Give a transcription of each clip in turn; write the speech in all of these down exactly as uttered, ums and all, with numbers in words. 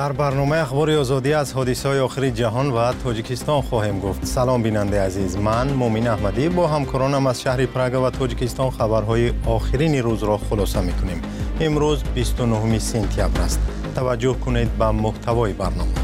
در برنامه اخبار آزادی از حادثه‌های آخر جهان و تاجیکستان خواهیم گفت. سلام بیننده عزیز، من مومین احمدی با همکارانم از شهر پراگ و تاجیکستان خبرهای آخرین روز را خلاصه می‌کنیم. امروز بیست و نهم سپتامبر است. توجه کنید به محتوای برنامه.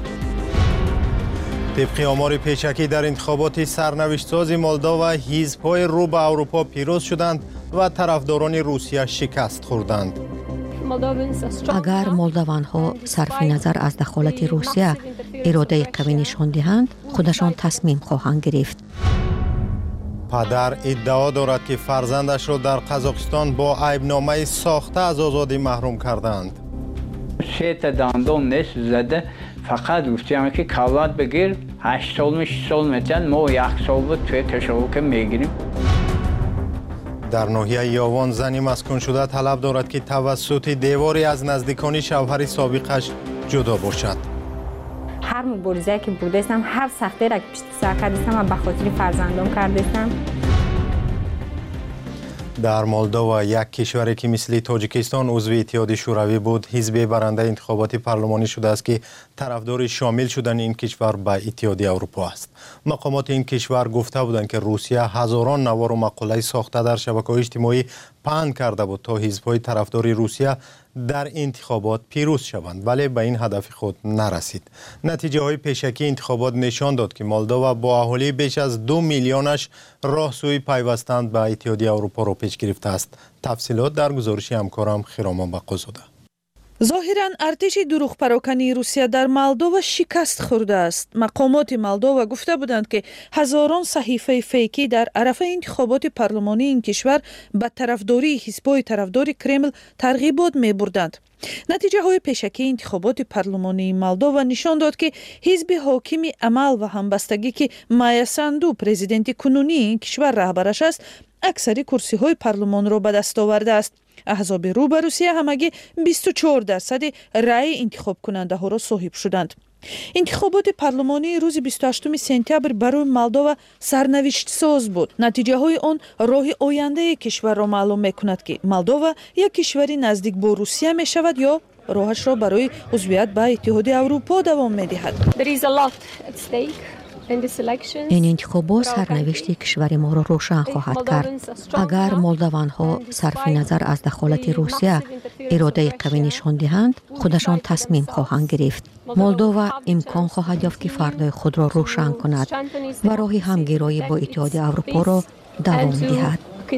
طبق آمار پیشکی در انتخابات سرنوشت ساز مولداوا، حزب‌های رو به اروپا پیروز شدند و طرفداران روسیه شکست خوردند. اگر مولدوان ها صرف نظر از دخالت روسیه اراده قوی نشان دهند، خودشان تصمیم خواهند گرفت. پدر ادعا دارد که فرزندش را در قزاقستان با عیبنامه ساخته از آزادی محروم کردند. سه تا دندان نش زده، فقط گفتیم که کالات بگیر، هشت سال میشه سال میتن، ما یک سال بود توی تشویق میگیریم. در ناحیه یاوان زنی مسکون شده طلب دارد که توسط دیواری از نزدیکان شوهر سابقش جدا باشد. هر مبارزه‌ای که برده استم، هر سختی را که پشت سر کردم و به خاطر فرزندان کردم. در مولداوا، یک کشوری که مثل تاجیکستان عضو اتحاد شوروی بود، حزب برنده انتخابات پارلمانی شده است که طرفدار شامل شدن این کشور به اتحاد اروپا است. مقامات این کشور گفته بودند که روسیه هزاران نوار و مقاله ساخته در شبکه‌های اجتماعی پهن کرده بود تا حزب‌های طرفدار روسیه در انتخابات پیروز شوند، ولی به این هدف خود نرسید. نتیجه های پیشکی انتخابات نشان داد که مولداوا با اهالی بیش از دو میلیونش راهسوی پیوستن به اتحادیه اروپا را پیش گرفته است. تفصیلات در گزارش همکارم خرامان بقازاده. ظاهراً ارتش دروغ پراکنی روسیه در مولداوا شکست خورده است. مقامات مولداوا گفته بودند که هزاران صحیفه فیکی در عرصه انتخابات پارلمانی این کشور به طرفداری حزب‌های طرفدار کرمل ترغیبات می‌بردند. نتیجه های پیشکی انتخابات پارلمانی مولداوا نشان داد که حزب حاکم عمل و همبستگی که مایا ساندو پرزیدنت کنونی این کشور رهبرش است، اکثر کرسی های پارلمان را به دست آورده است. احزاب رو به روسیه همگی بیست و چهار درصد رأی انتخاب کننده ها را صاحب شدند. انتخابات پارلمانی روز بیست و هشتم سپتامبر برای مولداوا سرنوشت ساز بود. نتیجه های آن راه آینده کشور را معلوم میکند که مولداوا یک کشوری نزدیک با روسیه می شود یا راهش را برای عضویت به اتحاد اروپا دوام می دهد. این انتخابات سرنوشت کشور ما را روشن خواهد کرد. اگر مولدوان ها صرف نظر از دخالت روسیه اراده قوی نشان دهند، خودشان تصمیم خواهند گرفت. مولداوا امکان خواهد یافت که فردای خود را روشن کند و راه همگرایی با اتحاد اروپا را دوام دهد.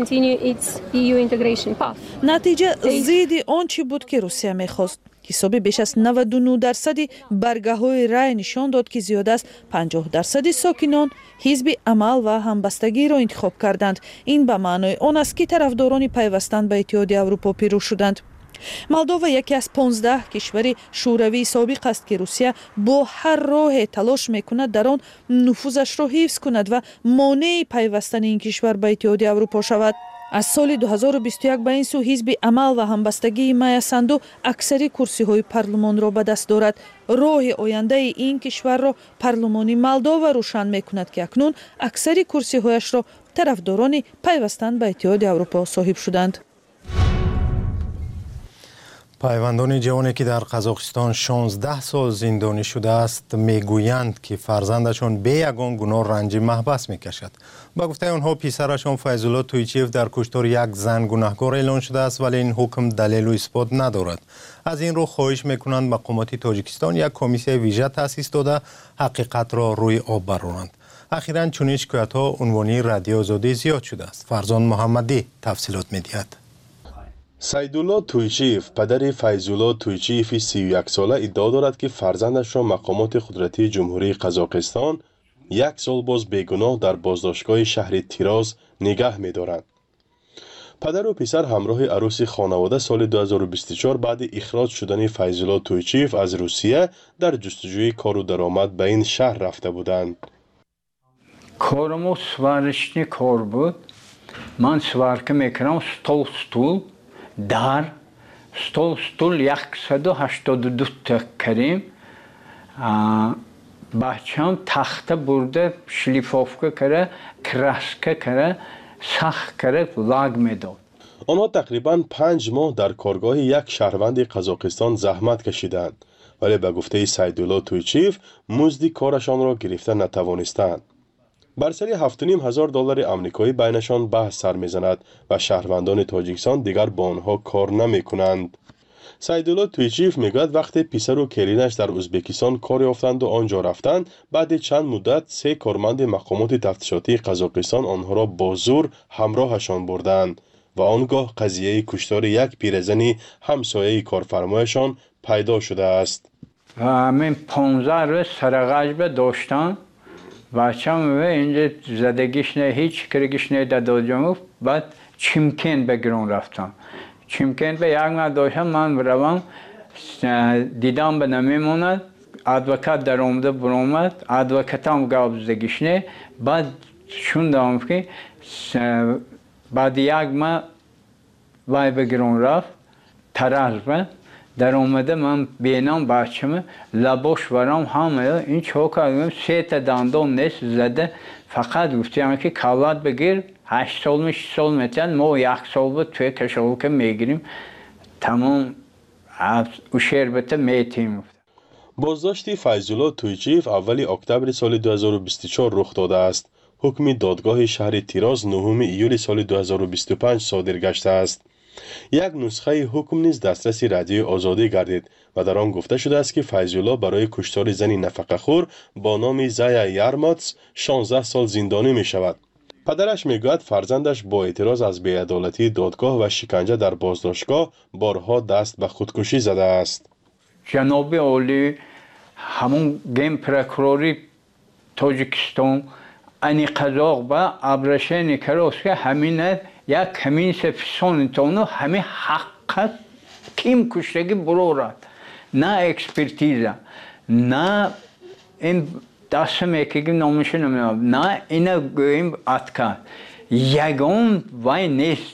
نتیجه ضد آنچه بود که روسیه می‌خواست. حساب بیش از نود و نه درصد برگه های رای نشان داد که زیاد از پنجاه درصد ساکنان حزب عمل و همبستگی را انتخاب کردند. این به معنای آن است که طرفداران پیوستن به اتحاد اروپا پیروز شدند. مولداوا یکی از پانزده کشور شوروی سابق است که روسیه با هر راه تلاش میکند در آن نفوذش را حفظ کند و مانع پیوستن این کشور به اتحاد اروپا شود. از سال دو هزار و بیست و یک به این سو حزب عمل و همبستگی مایا ساندو اکثر کرسی های پارلمان را به دست دارد. راه آینده این کشور را پارلمان مولداوا روشن میکند که اکنون اکثر کرسی هایش را طرفداران پیوستن به اتحاد اروپا صاحب شدند. پیوندان جوانی که در قزاقستان شانزده سال زندانی شده است میگویند که فرزندشان به یگان گناه رنج محبس میکشد. با گفته آنها پسرشان فیض‌الله تویچیف در کشتار یک زن گناهکار اعلان شده است، ولی این حکم دلیل و اثبات ندارد. از این رو خواهش میکنند مقامات تاجیکستان یک کمیسیون ویژه تأسیس داده حقیقت را روی آب برآورند. اخیراً چنین شکایت‌ها عنوانی رادیو آزادی زیاد شده است. فرزان محمدی تفصیلات میدهد. سیدالله تویچیف پدر فیض‌الله تویچیف سی و یک ساله ادعا دارد که فرزندش را مقامات قدرتی جمهوری قزاقستان یک سال باز بیگناه در بازداشتگاه شهر تیراز نگه می‌دارند. پدر و پسر همراه عروس خانواده سال دو هزار و بیست و چهار بعد اخراج شدن فیض‌الله تویچیف از روسیه در جستجوی کار و درآمد به این شهر رفته بودند. کارم سوارشنی کار بود. من سوارک میکنم ستول ستول در ستول ستول صد و هشتاد و دو تا کریم. بچه‌ام تخته برده شلیفافکه کرده، کراسکه کرده، سخت کرده، لاگ میداد. آنها تقریباً پنج ماه در کارگاه یک شهروند قزاقستان زحمت کشیدند ولی به گفته سیدالله تویچیف مزد کارشان را گرفته نتوانستند. بر سری هفت و نیم هزار دلار آمریکایی بینشان بحث سر میزند و شهروندان تاجیکستان دیگر با آنها کار نمی کنند. سیدالله تویچیف میگوید وقتی پسر و کلینش در ازبکستان کار یافتند و آنجا رفتند، بعد چند مدت سه کارمند مقامات تفتیشاتی قزاقستان آنها را با زور همراهشان بردند و آنگاه قضیه کشتار یک پیرزنی همسایه کارفرمایشان پیدا شده است. و همین پانزده روز سرغجب داشتن بچه‌م اینجا زدگیش نه هیچ کرگیش نه دادم. بعد چیمکن به گرون رفتم. چیمکن به یک ماه داشتم من بروم دیدم به نمیموند. ادوکات در اومده برآمد. ادوکاتم گابزدگیش نه. بعد شوندم که بعد یک ماه وای به گرون رفت. تراز به در اومده من بینم بچه‌م لباش ورم همه این چوکا سه تا دندان نیست زده. فقط گفتم که کالات بگیر هشت سال میشه سال میتن ما یک سال بود توی کشور که میگیریم تمام او شربت میتیم. بازداشت فیض‌الله تویچیف اولی اکتبر سال دو هزار و بیست و چهار رخ داده است. حکم دادگاه شهر تیراز نهم ایول سال دو هزار و بیست و پنج صادر گشته است. یک نسخه حکم نیز دسترس رادیو آزادی گردید و در آن گفته شده است که فیض‌الله برای کشتار زنی نفقه‌خور با نام زایا یارماتس شانزده سال زندانی می شود. پدرش میگوید فرزندش با اعتراض از بی‌عدالتی دادگاه و شکنجه در بازداشتگاه بارها دست به خودکشی زده است. جناب عالی همون گیم پروکوروری تاجیکستان انی قزاق با ابرشن کراس که همین یک کمین سفیسون تونو همه حقیقت کیم کشتگی برورد نه اکسپرتیزه نه این دستم یکی نامش نمیاد نه اینا گویم اتکا یگان وای نیست.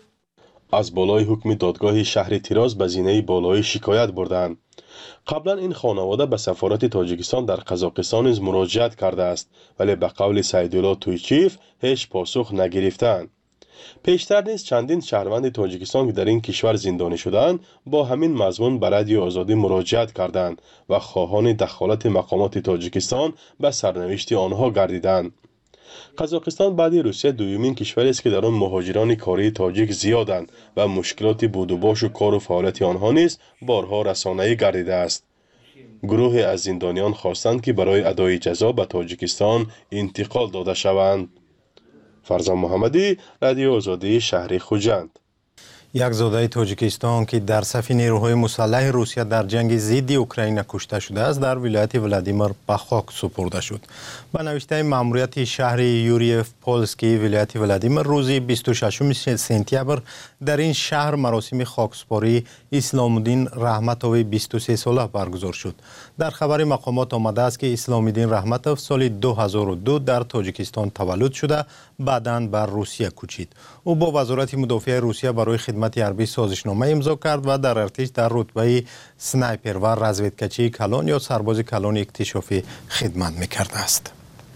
از بالای حکم دادگاه شهر تیراز به زینه بالای شکایت بردند. قبلا این خانواده به سفارت تاجیکستان در قزاقستان نیز مراجعت کرده است ولی به قول سیدالله تویچیف هیچ پاسخ نگرفتند. پیشتر نیز چندین شهروند تاجیکستان که در این کشور زندانی شدند با همین مضمون به رادیو آزادی مراجعت کردند و خواهان دخالت مقامات تاجیکستان به سرنوشت آنها گردیدند. قزاقستان بعد روسیه دومین کشوری است که در آن مهاجران کاری تاجیک زیادند و مشکلات بود و باش و کار و فعالیت آنها نیز بارها رسانه‌ای گردیده است. گروه از زندانیان خواستند که برای ادای جزا به تاجیکستان انتقال داده شوند. فرزان محمدی، رادیو آزادی شهر خوجند. یک زاده تاجیکستان که در صف نیروهای مسلح روسیه در جنگ ضد اوکراین کشته شده است در ولایت ولادیمیر به خاک سپرده شد. به نوشته ماموریت شهر یوریف پولسکی ولایت ولادیمیر روز بیست و ششم سپتامبر در این شهر مراسم خاکسپاری اسلام الدین رحمتوف بیست و سه ساله برگزار شد. در خبر مقامات آمده است که اسلام الدین رحمتوف سال دو هزار و دو در تاجیکستان تولد شده بعداً بر روسیه کوچید. او با وزارت مدافع روسیه برای خدمت حربی سازشنامه امضا کرد و در ارتش در رتبه سنایپر و رزودکچی کلان یا سرباز کلان اکتشافی خدمت می‌کرده است.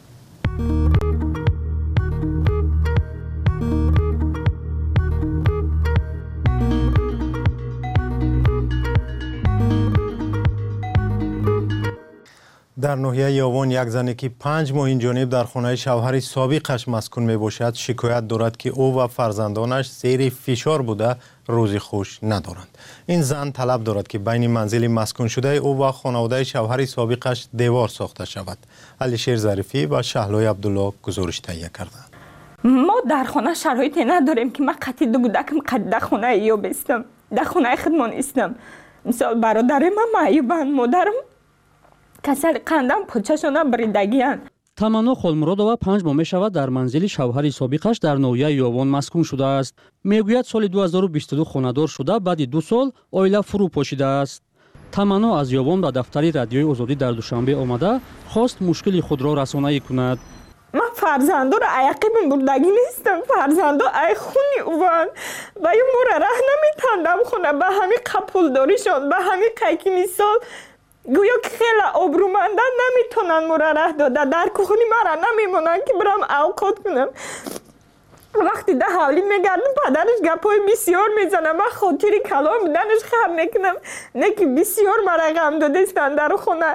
در ناحیه یاوان یک زنی که پنج ماه اینجانب در خانه شوهر سابقش مسکون می باشد شکایت دارد که او و فرزندانش زیر فشار بوده روزی خوش ندارند. این زن طلب دارد که بین منزل مسکون شده او و خانواده شوهر سابقش دیوار ساخته شود. علیشیر ظریفی و شهلای عبدالله گزارش تهیه کردند. ما در خانه شرایطی نداریم که من قطعی دو بودکم قد در خانه یا بستم در خانه خودمان استم. مثال برادر من معیوبند، مادرم کسل قندم پوچشان بریدگیان. تمنا خولمرادова پنج ماه میشود در منزل شوهر سابقش در ناحیه یاوان مسکون شده است. میگوید سال دو هزار و بیست و دو خانه‌دار شده بعد دو سال اویلا فرو پوشیده است. تمنا از یاوان به دفتر رادیوی آزادی در دوشنبه آمده خواست مشکل خود را رسانه‌ای کند. من فرزندو را عیقیب بردگی نیستم. فرزندو ای خونی اوان و یه مورا ره نمیتندم خونه به همین قپول داریشان به همین قیکی مثال گویا که خیلی آبرومندن نمیتونن مورا ره داده در کخونی مرا نمیمونن که برم اوقات کنم. وقتی ده حوالی میگردم پدرش گپای بسیار میزنم. من خاطری کلام بودنش خم میکنم، نه که بسیار مرا غم دادستن در خونه.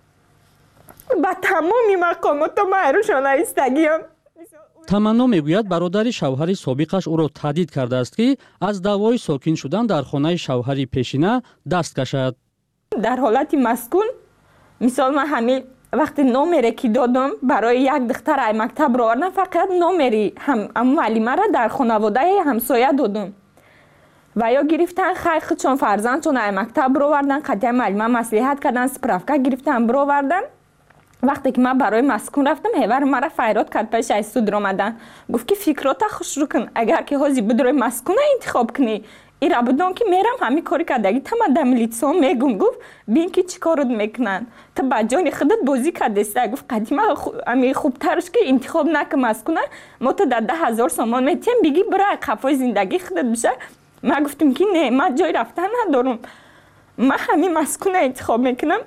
با تمامی مقامات و محروشان ایستگیم. таманно мегӯяд бародари шавҳари собиқаш ӯро таҳдид кардааст ки аз давои сокин шудан дар хонаи шавҳари пешина даст кашад. дар ҳолати маскун мисол ман ҳамин вақти номере ки додам барои як духтар ай мактаб ровардам, фақат номери ҳам муаллимаро дар хонаводаи ҳамсоя додам ва ё гирифтан хайхчон фарзандчон ай мактаб ровардан, қатъи муаллима маслиҳат кардан, справка гирифтан бировардан. вақте ки ман барои маскун рафтам, ҳевар мара файрод кард пеши ай суд ромадан, гуфт ки фикрота хушрӯ кун, агар ки ҳозир бидрои маскуна интихоб кунӣ, ира бидон ки мерам ҳамин кори кардаги тама да милитсион мегум. гуфт бин ки чӣ корот мекунанд, ту ба ҷони худат бозӣ кардеста. гуфт қадим ами хубтарш ки интихоб накун маскуна, мо ту да даҳ ҳазор сомон метиҳем, биги бира қафои зиндагии худат биша. ман гуфтам ки не, ман ҷои рафтан надорам, ман ҳамин маскуна интихоб мекунам.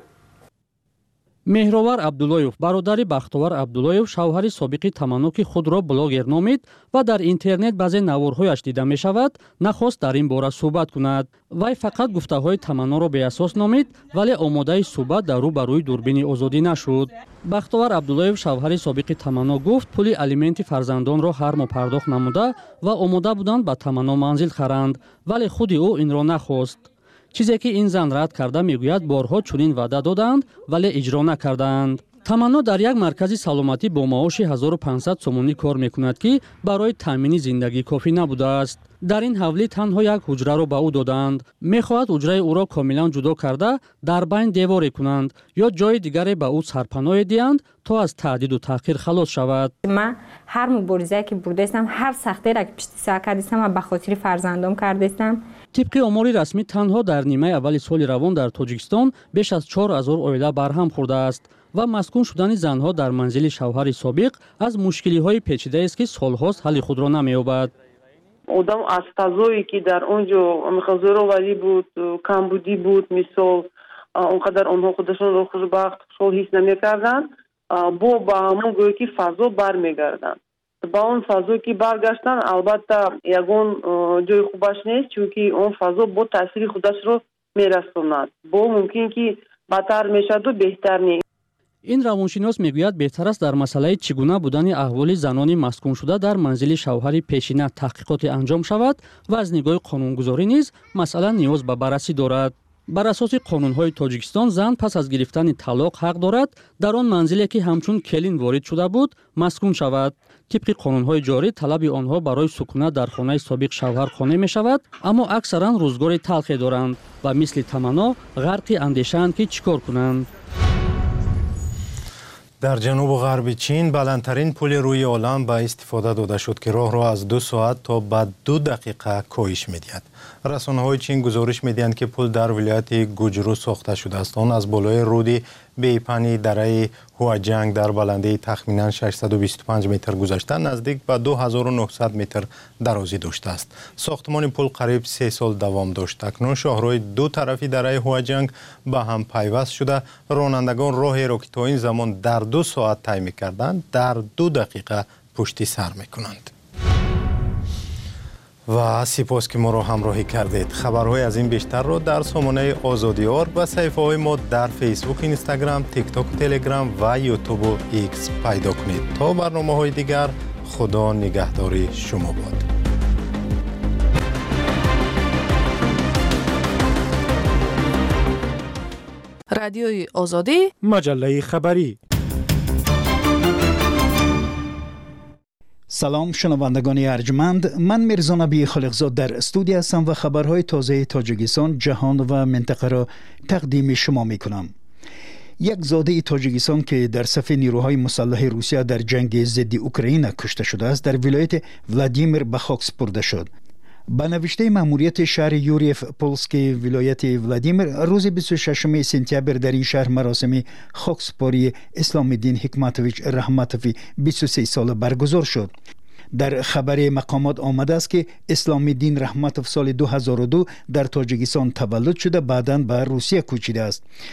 меҳровар абдуллоев, бародари бахтовар абдуллоев, шавҳари собиқи таманно ки худро блогер номид ва дар интернет баъзе наворҳояш дида мешавад, нахост дар ин бора суҳбат кунад. вай фақат гуфтаҳои таманноро беасос номид, вале омодаи суҳбат дар рӯ ба рӯи дурбини озодӣ нашуд. бахтовар абдуллоев, шавҳари собиқи таманно, гуфт пули алименти фарзандонро ҳар моҳ пардохт намуда ва омода буданд ба таманно манзил харанд, вале худи ӯ инро нахост. чизе ки ин зан рад карда мегӯяд борҳо чунин ваъда доданд, вале иҷро накарданд. таманно дар як маркази саломатӣ бо маоши ҳазору пансад сомонӣ кор мекунад ки барои таъмини зиндагӣ кофӣ набудааст. дар ин ҳавлӣ танҳо як ҳуҷраро ба ӯ доданд. мехоҳад ҳуҷраи ӯро комилан ҷудо карда дар байн деворе кунанд ё ҷои дигаре ба ӯ сарпаноҳе диҳанд, то аз таҳдиду таъқир халос шавад. ман ҳар муборизае ки бурдаистам, ҳар сахтере ки пишти сар кардистам, ман ба хотири фарзандом кардистам. тибқи омори расмӣ танҳо дар нимаи аввали соли равон дар тоҷикистон беш аз чор ҳазор оила барҳам хӯрдааст ва маскун шудани занҳо дар манзили шавҳари собиқ аз мушкилиҳои печидаест ки солҳост ҳалли худро намеёбад. одам аз фазое ки дар он ҷо зӯроварӣ буд, камбудӣ буд, мисол он қадар онҳо худашонро хушбахт, хушҳол ҳис намекарданд, бо ба ҳамон гӯё ки фазо бармегарданд. ба он фазо ки баргаштанд, албатта ягон ҷои хубаш нест, чунки он фазо бо таъсири худашро мерасонад, бо мумкин ки бадтар мешаваду беҳтар нест. ин равоншинос мегӯяд беҳтар аст дар масъалаи чӣ гуна будани аҳволи занони маскуншуда дар манзили шавҳари пешина таҳқиқоте анҷом шавад ва аз нигоҳи қонунгузорӣ низ масъала ниёз ба баррасӣ дорад. бар асоси қонунҳои Тоҷикистон зан пас аз гирифтани талоқ ҳақ дорад дар он манзиле ки ҳамчун келин ворид шуда буд маскун шавад. тибқи қонунҳои ҷорӣ талаби онҳо барои сукунат дар хонаи собиқ шавҳар қонеъ мешавад, аммо аксаран рӯзгори талхе доранд ва мисли таманно ғарқи андешаанд ки чӣ кор кунанд. дар ҷанубу ғарби чин баландтарин пули рӯи олам ба истифода дода шуд ки роҳро аз ду соат то ба ду дақиқа коҳиш медиҳад. расонаҳои чин гузориш медиҳанд ки пул дар вилояти гуҷру сохта шудааст. он аз болои руди бейпани дараи ҳуаҷанг дар баландии тахминан шашсаду бисту панҷ метр гузашта наздик ба ду ҳазору нуҳсад метр дарозӣ доштааст. сохтмони пул қариб се сол давом дошт. акнун шоҳрои ду тарафи дараи ҳуаҷанг ба ҳам пайваст шуда, ронандагон роҳеро ки то ин замон дар ду соат тай мекарданд, дар ду дақиқа пушти сар мекунанд. ва сипос ки моро ҳамроҳӣ кардед. хабарҳои аз ин бештарро дар сомонаи Озодиёр ва саҳифаҳои мо дар фейсбук, инстаграм, тикток, телеграм ва ютубу икс пайдо кунед. то барномаҳои дигар, худо нигаҳдори шумо бод. радиои Озодӣ, маҷаллаи хабарӣ. салом шунавандагони арҷманд, ман Мирзонаби Холиқзод дар студия ҳастам ва хабарҳои тозаи Тоҷикистон, ҷаҳон ва минтақаро тақдими шумо мекунам. як зодаи Тоҷикистон ки дар сафи нирӯҳои мусаллаҳи Русия дар ҷанги зидди Украина кушта шудааст, дар вилояти Владимир ба хок спурда шуд. ба навиштаи маъмурияти шаҳри Юрьев Полский вилояти Владимир, рӯзи бисту шашуми сентябр дар ин шаҳр маросими хокспории Исломиддин Ҳикматович Раҳматови бисту се сола баргузор шуд. дар хабари мақомот омадааст ки Исломиддин Раҳматов соли ду ҳазору ду дар Тоҷикистон таваллуд шуда, баъдан ба Русия кӯчидааст.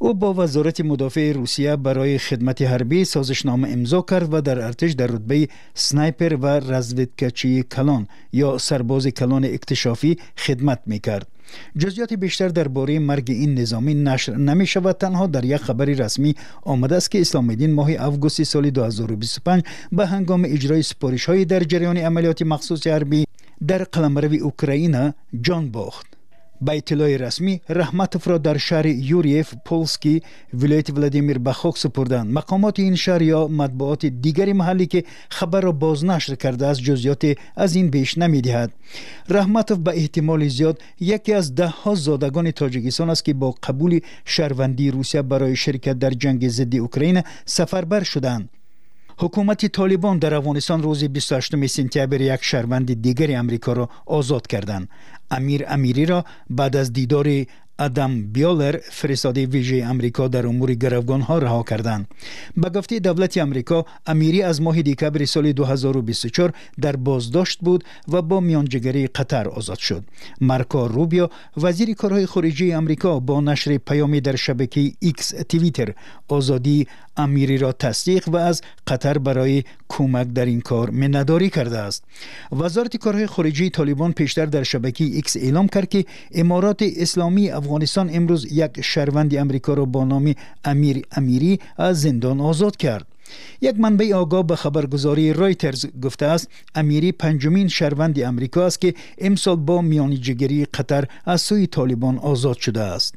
او با وزارت مدافع روسیه برای خدمت حربی سازشنامه امضا کرد و در ارتش در رتبه سنایپر و رزودکچی کلان یا سرباز کلان اکتشافی خدمت میکرد. جزئیات بیشتر درباره مرگ این نظامی نشر نمی شود. تنها در یک خبر رسمی آمده است که اسلام الدین ماه اوگوست سال دو هزار و بیست و پنج به هنگام اجرای سپارش های در جریان عملیات مخصوص حربی در قلمرو اوکراین جان باخت. با اطلاع رسمی رحمتوف را در شهر یوریف پولسکی ولایت ولادیمیر به خاک سپردند. مقامات این شهر یا مطبوعات دیگری محلی که خبر را بازنشر کرده است جزئیات از این بیش نمی‌دهد. رحمتوف به احتمال زیاد یکی از ده ها زادگان تاجیکستان است که با قبول شهروندی روسیه برای شرکت در جنگ ضد اوکراین سفربر شدند. حکومت طالبان در افغانستان روز بیست و هشتم سپتامبر یک شهروند دیگر امریکا را آزاد کردند. امیر امیری را بعد از دیدار ادم بیالر فرستاده ویژه امریکا در امور گروگان ها رها کردند. به گفته دولت امریکا امیری از ماه دکمبر سال دو هزار و بیست و چهار در بازداشت بود و با میانجیگری قطر آزاد شد. مارکو روبیو وزیر کارهای خارجه امریکا با نشر پیامی در شبکه ایکس توییتر آزادی امیری را تصدیق و از قطر برای کمک در این کار منتداری کرده است. وزارت کارهای خارجه طالبان پیشتر در شبکه ایکس اعلام کرد که امارات اسلامی افغانستان امروز یک شهروند امریکا را با نام امیر امیری از زندان آزاد کرد. یک منبع آگاه به خبرگزاری رایترز گفته است امیری پنجمین شهروند امریکا است که امسال با میانجیگری قطر از سوی طالبان آزاد شده است.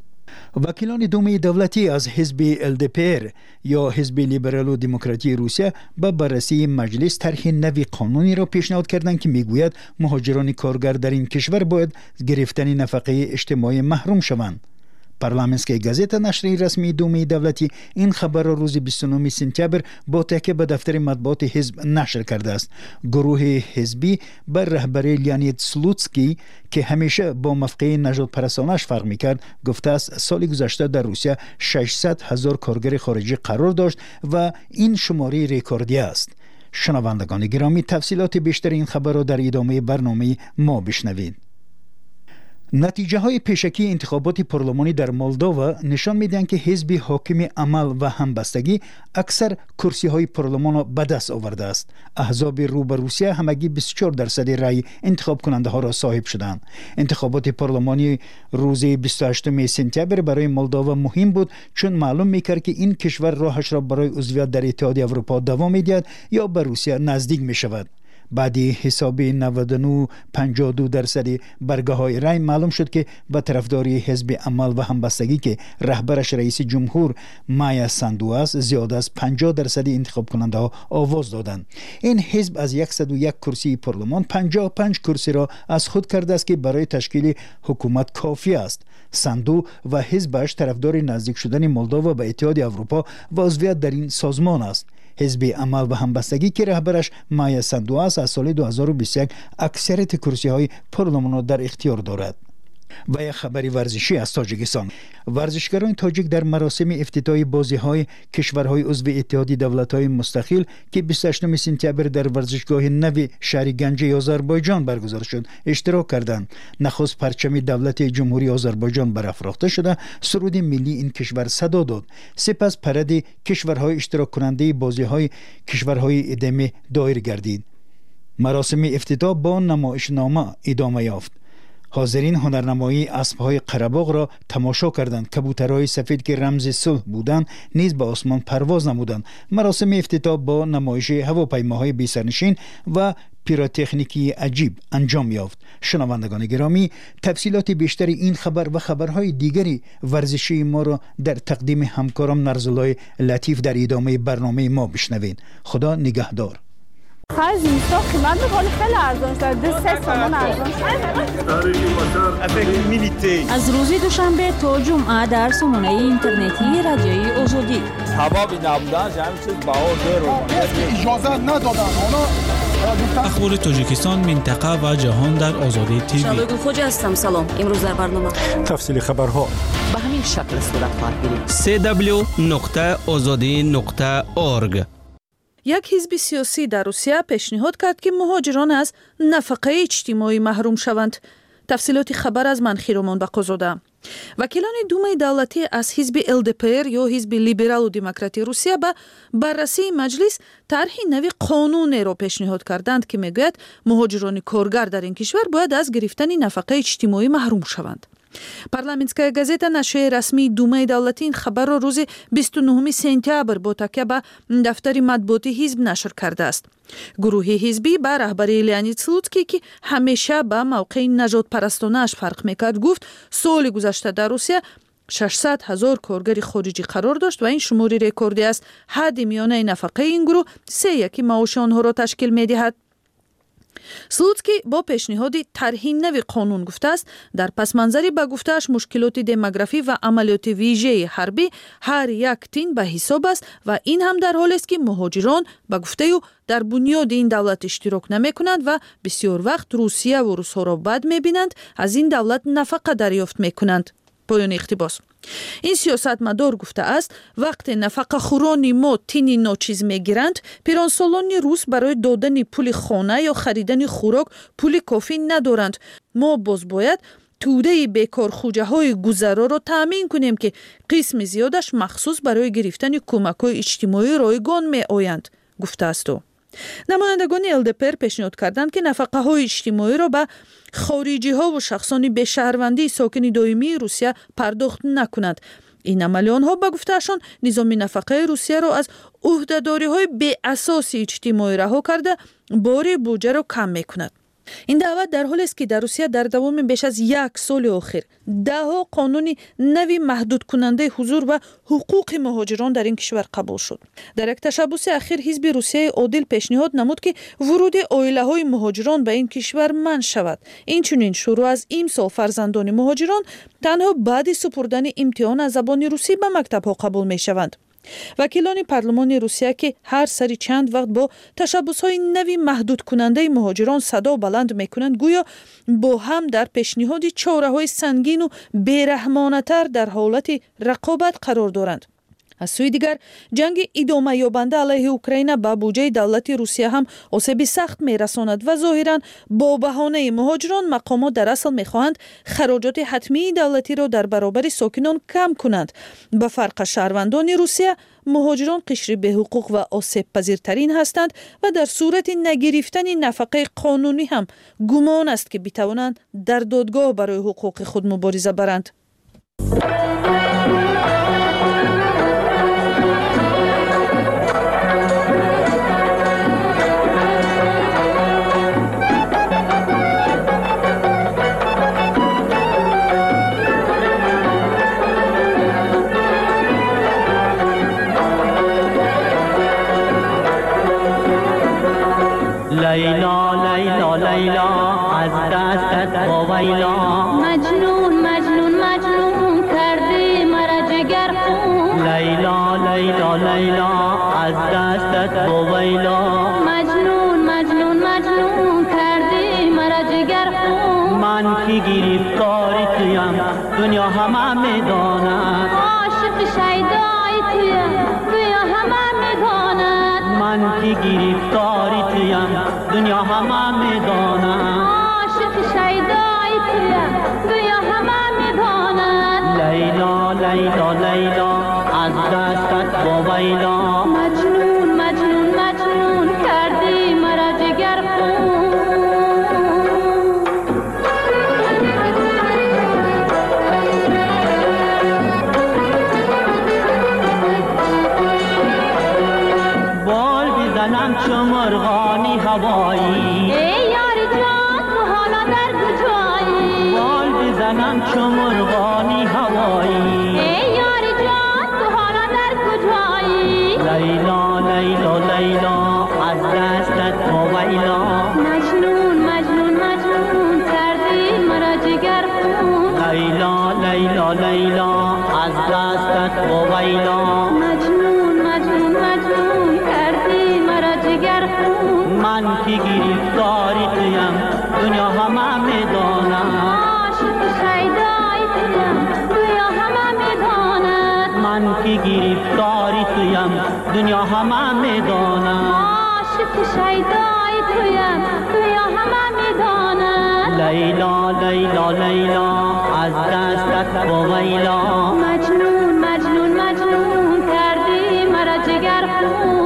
وکیلان دوم دولتی از حزب ال دی پی ار یا حزب لیبرال و دموکراتی روسیه به بررسی مجلس طرح نوی قانونی را پیشنهاد کردند که میگوید مهاجران کارگر در این کشور باید گرفتن نفقه اجتماعی محروم شوند. پارلمانسکی گازیت نشریه رسمی دوم دولتی این خبر را روز بیست و نهم سپتامبر با تکیه به دفتر مطبوعات حزب نشر کرده است. گروه حزبی بر رهبری لیانید سلوتسکی که همیشه با مفقه نژاد پرستانش فرق میکرد گفته است سال گذشته در روسیه ششصد هزار کارگر خارجی قرار داشت و این شماره رکوردی است. شنوندگان گرامی، تفصیلات بیشتر این خبر را در ادامه برنامه ما بشنوید. نتیجه های پیشکی انتخابات پارلمانی در مولداوا نشان میدهند که حزب حاکم عمل و همبستگی اکثر کرسی های پارلمان را به دست آورده است. احزاب رو به روسیه همگی بیست و چهار درصد رای انتخاب کننده ها را صاحب شدند. انتخابات پارلمانی روز بیست و هشتم سپتامبر برای مولداوا مهم بود چون معلوم میکرد که این کشور راهش را برای عضویت در اتحادیه اروپا دوام میدهد یا به روسیه نزدیک می شود. بعدی حساب نود و نه و پنجاه و دو درصد برگه های رای معلوم شد که به طرفداری حزب عمل و همبستگی که رهبرش رئیس جمهور مایا ساندو است زیاد از پنجاه درصد انتخاب کننده ها آواز دادند. این حزب از صد و یک کرسی پارلمان پنجاه و پنج کرسی را از خود کرده است که برای تشکیل حکومت کافی است. ساندو و حزبش طرفدار نزدیک شدن مولداوا به اتحادیه اروپا و عضویت در این سازمان است. حزب عمل و همبستگی که رهبرش مایا ساندو است از سال دو هزار و بیست و یک اکثریت کرسی های پارلمان را در اختیار دارد. و یک خبری ورزشی از تاجیکستان. ورزشکاران تاجیک در مراسم افتتاحی بازی‌های کشورهای عضو اتحادیه دولت‌های مستقل که بیست و هشتم سپتامبر در ورزشگاه نو شهر گنجه آذربایجان برگزار شد اشتراک کردند. نخست پرچم دولت جمهوری آذربایجان برافراخته شده، سرود ملی این کشور صدا داد. سپس پرد کشورهای اشتراک کننده بازی‌های کشورهای ادامه دایر گردید. مراسم افتتاح با نمایشنامه ادامه یافت. حاضرین هنرنمایی اسب‌های قره‌باغ را تماشا کردند. کبوترهای سفید که رمز صلح بودند نیز به آسمان پرواز نمودند. مراسم افتتاح با نمایش هواپیماهای بی سرنشین و پیروتکنیکی عجیب انجام یافت. شنوندگان گرامی، تفصیلات بیشتر این خبر و خبرهای دیگری ورزشی ما را در تقدیم همکارم نرزالله لطیف در ادامه برنامه ما بشنوید. خدا نگهدار. خیلی زیستا قیمت میکنه خیلی ارزان شده ده سه سامان ارزان شده. از روز دوشنبه تا جمعه در سامانه اینترنتی رادیوی آزادی حبابی نبودن همین چیز بهار دیر اجازه ندادن. اخبار تاجیکستان، منطقه و جهان در آزادی تیوی. شبگو خوج هستم. سلام. امروز در برنامه تفصیل خبرها به همین شکل صورت خواهد گرفت. سه دبلیو نقطه آزادی نقطه اورگ. یک حزب سیاسی در روسیه پیشنهاد کرد که مهاجران از نفقه اجتماعی محروم شوند. تفصیلات خبر از منخیرومان بقازاده. вакилони думаи давлатӣ аз ҳизби эл ди пи эр ё ҳизби либералу демократии русия ба баррасии маҷлис тарҳи нави қонунеро пешниҳод карданд ки мегӯяд муҳоҷирони коргар дар ин кишвар бояд аз гирифтани нафақаи иҷтимоӣ маҳрум шаванд. Парламентская газета нашрияи расмии думаи давлатӣ ин хабарро рӯзи бисту нӯҳуми сентябр бо такя ба дафтари матбуоти ҳизб нашр кардааст. гурӯҳи ҳизбӣ ба раҳбарии Леонид Слуцкий ки ҳамеша ба мавқеи нажодпарастонааш фарқ мекард гуфт соли гузашта дар Русия шашсад ҳазор коргари хориҷӣ қарор дошт ва ин шумори рекордӣ аст. ҳадди миёнаи нафақаи ин гурӯҳ се яки маоши онҳоро ташкил медиҳад. Слуцкий бо пешниҳоди тарҳи нави қонун гуфтааст дар пасманзари ба гуфтааш мушкилоти демографӣ ва амалиёти вижеи ҳарбӣ ҳар як тин ба ҳисоб аст ва ин ҳам дар ҳолест ки муҳоҷирон ба гуфтаи ӯ дар бунёди ин давлат иштирок намекунанд ва бисёр вақт Русияву русҳоро бад мебинанд, аз ин давлат нафақа дарёфт мекунанд. поёни иқтибос. ин сиёсатмадор гуфтааст вақте нафақахӯрони мо тини ночиз мегиранд, пиронсолони рус барои додани пули хона ё харидани хӯрок пули кофӣ надоранд. мо боз бояд тӯдаи бекорхуҷаҳои гузароро таъмин кунем ки қисми зиёдаш махсус барои гирифтани кӯмакҳои иҷтимоӣ ройгон меоянд, гуфтааст ӯ. намояндагони эл ди пи эр пешниҳод карданд ки нафақаҳои иҷтимоиро ба хориҷиҳову шахсони бешаҳрвандии сокини доимии Русия пардохт накунанд. ин амали онҳо ба гуфтаашон низоми нафақаи Русияро аз ӯҳдадориҳои беасоси иҷтимоӣ раҳо карда бори буҷаро кам мекунад. ин даъват дар ҳолест ки дар Русия дар давоми беш аз як соли охир даҳҳо қонуни нави маҳдудкунандаи ҳузур ва ҳуқуқи муҳоҷирон дар ин кишвар қабул шуд. дар як ташаббуси ахир ҳизби Русияи одил пешниҳод намуд ки вуруди оилаҳои муҳоҷирон ба ин кишвар манъ шавад. инчунин шуруъ аз имсол фарзандони муҳоҷирон танҳо баъди супурдани имтиҳон аз забони русӣ ба мактабҳо қабул мешаванд. вакилони парлумони Русия ки ҳар сари чанд вақт бо ташаббусҳои нави маҳдудкунандаи муҳоҷирон садо баланд мекунанд, гӯё бо ҳам дар пешниҳоди чораҳои сангину бераҳмонатар дар ҳолати рақобат қарор доранд. аз сӯи дигар ҷанги идомаёбанда алайҳи Украина ба буҷаи давлати Русия ҳам осеби сахт мерасонад ва зоҳиран бо баҳонаи муҳоҷирон мақомот дар асл мехоҳанд хароҷоти ҳатмии давлатиро дар баробари сокинон кам кунанд. ба фарқ аз шаҳрвандони Русия муҳоҷирон қишри беҳуқуқ ва осебпазиртарин ҳастанд ва дар сурати нагирифтани нафақаи қонунӣ ҳам гумон аст ки битавонанд дар додгоҳ барои ҳуқуқи худ мубориза баранд. لیلا لیلا لیلا از دستت ویلا مجنون مجنون مجنون کردی مرا جگر خون لیلا لیلا لیلا از دستت ویلا مجنون مجنون مجنون کردی مرا جگر خون من که گرفتاری تویم دنیا همه میداند عاشق شیدای تویم دنیا همه میداند من که گرفتاری تویم دنیا همه میداند عاشق شیدای تویم دنیا همه میداند لیلا لیلا لیلا از دستت ویلا مجنون مجنون مجنون کردی مرا جگر خون بال بزنم چو مرغانی هوایی ای یار جان تو حالا در کجایی بال بزنم چو مرغانی هوایی ای یار جان تو حالا در کجایی لیلا لیلا لیلا از دستت ویلا مجنون مجنون مجنون کردی مرا جگر خون لیلا لیلا لیلا از دستت ویلا مجنون مجنون مجنون کردی مرا جگر خون من که گرفتاری تویم دنیا همه میداند عاشق شیدای تویم دنیا همه میداند من که گرفتاری تویم دنیا همه میداند عاشق شیدای تویم دنیا همه میداند لیلا لیلا لیلا لیلا از دستت بویلا مجنون مجنون مجنون کردی مرا جگر خون.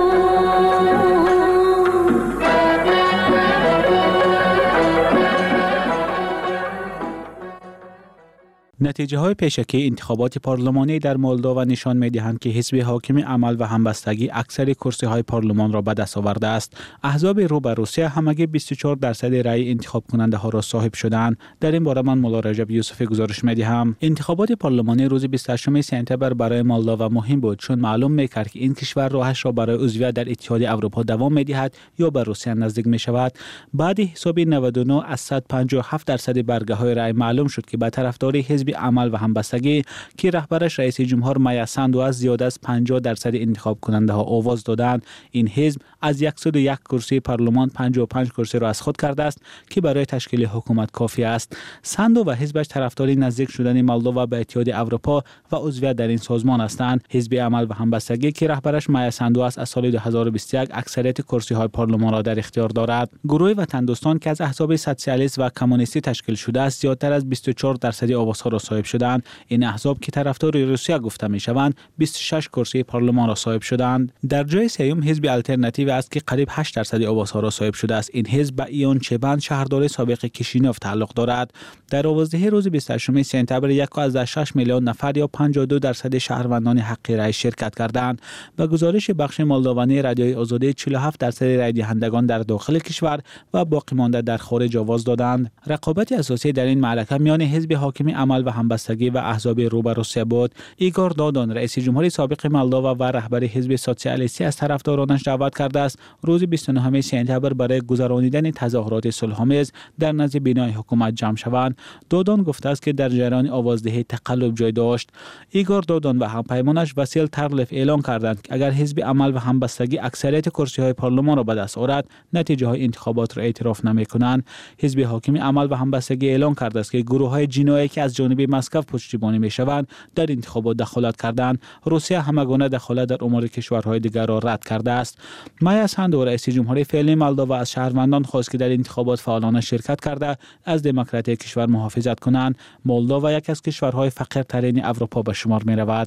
نتیجه های پیشکی انتخابات پارلمانی در مولداوا نشان می دهند که حزب حاکم عمل و همبستگی اکثر کرسی های پارلمان را به دست آورده است. احزاب رو به روسیه همگی بیست و چهار درصد رأی انتخاب کننده ها را صاحب شدند. در این باره من مولا رجب یوسفی گزارش می دهم. انتخابات پارلمانی روز بیست و هشتم سپتامبر برای مولداوا مهم بود، چون معلوم می کرد که این کشور راهش را برای عضویت در اتحادیه اروپا دوام می دهد یا به روسیه نزدیک می شود. بعد حساب نود و نه از صد و پنجاه و هفت درصد برگه های رأی معلوم شد که به طرفدار حزب عمل و همبستگی که رهبرش رئیس جمهور مایا ساندو از زیاد از پنجاه درصد انتخاب کننده ها آواز دادند. این حزب از صد و یک کرسی پارلمان پنجاه و پنج کرسی را از خود کرده است که برای تشکیل حکومت کافی است. ساندو و حزبش طرفدار نزدیک شدن مولداوا به اتحادیه اروپا و عضویت در این سازمان هستند. حزب عمل و همبستگی که رهبرش مایا ساندو است از سال دو هزار و بیست و یک اکثریت کرسی های پارلمان را در اختیار دارد. گروه وطن دوستان که از احزاب سوسیالیست و کمونیستی تشکیل شده است زیادتر از بیست و چهار درصد آوازها را صاحب شدند. این احزاب که طرفدار روسیه گفته می شوند بیست و شش کرسی پارلمان را صاحب شدند. در جای سوم حزب الترناتیو است که قریب هشت درصد آوازها را صاحب شده است. این حزب به ایون چبند شهردار سابق کیشینوف تعلق دارد. در آوازدهی روز بیست و هشتم سپتامبر یک و شش میلیون نفر یا پنجاه و دو درصد شهروندان حق رأی شرکت کردند. به گزارش بخش مولداوی رادیوی آزادی چهل و هفت درصد رأی دهندگان در داخل کشور و باقی مانده در خارج آواز دادند. رقابت اساسی در این معرکه میان حزب حاکم عمل و همبستگی و احزاب رو به روسیه بود. ایگور دادون رئیس جمهور سابق مولداوا و رهبر حزب سوسیالیستی از طرفدارانش دعوت کرده است روز بیست و نهم سپتامبر برای گذرانیدن تظاهرات صلح‌آمیز در نزد بینای حکومت جمع شوند. دادون گفته است که در جریان آوازدهی تقلب جای داشت. ایگور دادون و همپیمانش وسیل ترلف اعلام کردند که اگر حزب عمل و همبستگی اکثریت کرسی‌های پارلمان را به دست آورد نتیجه های انتخابات را اعتراف نمی‌کنند. حزب حاکم عمل و همبستگی اعلام کرده است که گروه‌های جنایی که از جانب مسکو پشتیبانی می‌شوند در انتخابات دخالت کردند. روسیه همگانه دخالت در امور کشورهای دیگر را رد کرده است. مایا ساندو رئیس جمهور فعلی مولداوا از شهروندان خواست که در انتخابات فعالانه شرکت کرده از دموکراسی کشور محافظت کنند. مولداوا یک از کشورهای فقیرترین اروپا به شمار می‌رود.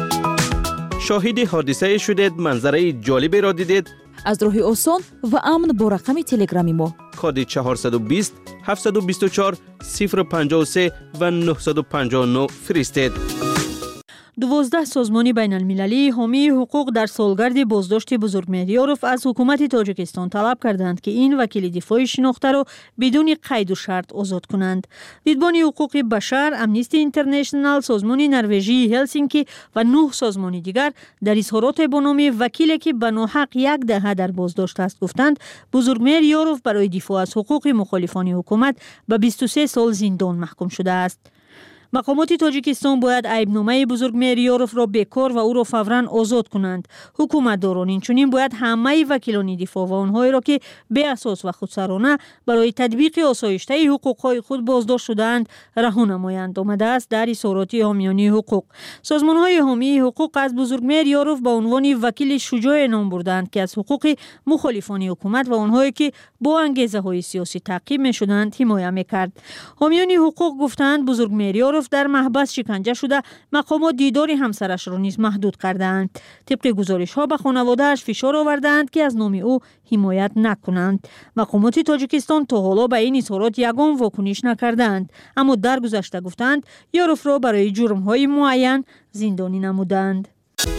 شاهد حادثه شدید، منظره جالبی را دیدید؟ از راه آسان و امن با رقم تلگرامی ما کد چهارصد و بیست هفتصد و بیست و چهار صفر پنجاه و سه و نهصد و پنجاه و نه فرستید. دوازده سازمان بین المللی حامی حقوق در سالگرد بازداشت بزرگ مهریاروف از حکومت تاجیکستان طلب کردند که این وکیل دفاع شناخته را بدون قید و شرط آزاد کنند. دیدبان حقوق بشر، امنیستی اینترنشنال، سازمان نروژی هلسینکی و نه سازمان دیگر در اظهارات با نام وکیلی که به ناحق یک دهه در بازداشت است گفتند بزرگ مهریاروف برای دفاع از حقوق مخالفان حکومت به بیست و سه سال زندان محکوم شده است. مقامات تاجیکستان باید عیبنامه بزرگ مهریاروف را بکار و او را فوراً آزاد کنند. حکومتداران اینچنین باید همه وکیلان دفاع و آنهایی را که به اساس و خودسرانه برای تطبیق آسایشته حقوقهای خود بازداشت شده‌اند رها نمایند. آمده است در اظهارات حامیان حقوق. سازمان‌های حامی حقوق از بزرگ مهریاروف به عنوان وکیل شجاع نام بردند که از حقوق مخالفان حکومت و آنهایی که با انگیزه‌های سیاسی تعقیب می‌شدند حمایت می‌کرد. حامیان حقوق گفتند بزرگ مهریاروف در محبس شکنجه شده، مقامات دیدار همسرش را نیز محدود کردند. طبق گزارش ها به خانواده‌اش فشار آوردند که از نام او حمایت نکنند. مقامات تاجیکستان تا حالا به این اظهارات یگان واکنش نکردند، اما در گذشته گفتند یاروف را برای جرم‌های معین زندانی نمودند.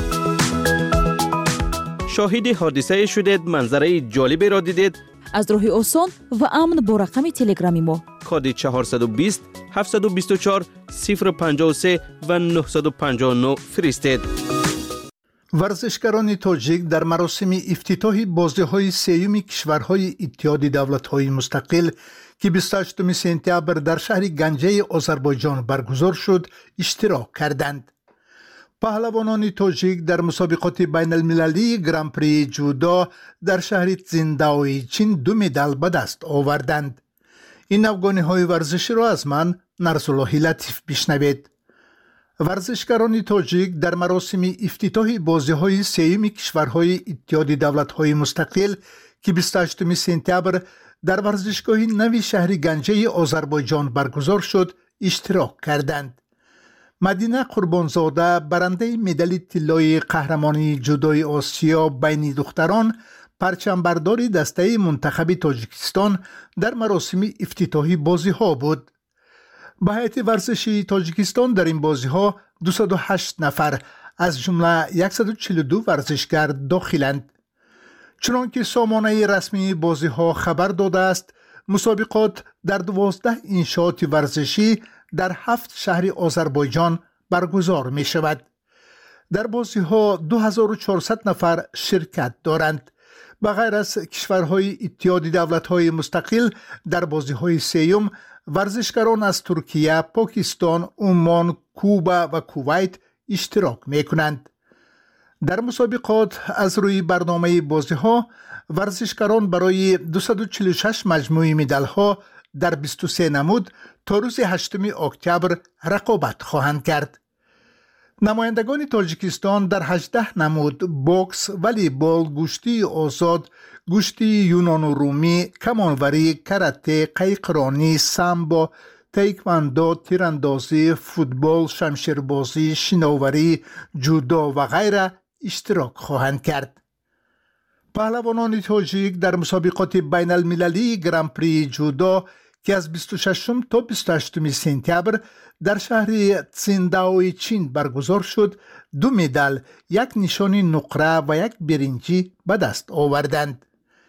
شاهد حادثه شدید، منظره جالبی را دیدید؟ از راه آسان و امن با رقم تلگرامی ما کد چهارصد و بیست هفتصد و بیست و چهار صفر پنجاه و سه و نهصد و پنجاه و نه فرستید. ورزشکاران تاجیک در مراسم افتتاح بازی‌های سیوم کشورهای اتحاد دولت‌های مستقل که بیست و هشتم سپتامبر در شهر گنجه آذربایجان برگزار شد اشتراک کردند. پهلوانان تاجیک در مسابقات بین المللی گران پری جودو در شهر تزینداوی چین دو مدال به دست آوردند. این افغانی‌های ورزشی را از من نرسالله لطیف بشنوید. ورزشکاران تاجیک در مراسم افتتاح بازی‌های سیوم کشورهای اتحاد دولت‌های مستقل که بیست و هشتم سپتامبر در ورزشگاه نوی شهر گنجه آذربایجان برگزار شد اشتراک کردند. مدینه قربانزاده برنده مدال طلای قهرمانی جودوی آسیا بین دختران پرچمبردار دسته منتخب تاجیکستان در مراسم افتتاحی بازی ها بود. به هیئت ورزشی تاجیکستان در این بازی ها دویست و هشت نفر از جمله صد و چهل و دو ورزشگر داخلند. چنانکه سامانه رسمی بازی ها خبر داده است، مسابقات در دوازده انشاءات ورزشی در هفت شهر آذربایجان برگزار می شود. در بازی ها دو هزار و چهارصد نفر شرکت دارند. به غیر از کشورهای اتحاد دولت‌های مستقل، در بازی های سیوم ورزشکاران از ترکیه، پاکستان، عمان، کوبا و کویت اشتراک می کنند. در مسابقات از روی برنامه بازی ها ورزشکاران برای دویست و چهل و شش مجموعه مدال ها در بیست و سه نمود تا روز هشتم اکتبر رقابت خواهند کرد. نمایندگان تاجیکستان در هجده نمود بوکس، والیبال، گوشتی آزاد، گوشتی یونان و رومی، کمانوری، کراته، قایقرانی، سامبو، تایکواندو، تیراندازی، فوتبال، شمشیربازی، شناوری، جودو و غیره اشتراک خواهند کرد. پهلوانان تاجیک در مسابقات بین المللی گرانپری جودو که از بیست و ششم تا بیست و هشتم سپتامبر در شهر تسینداو چین برگزار شد، دو مدال، یک نشان نقره و یک برنجی به دست آوردند.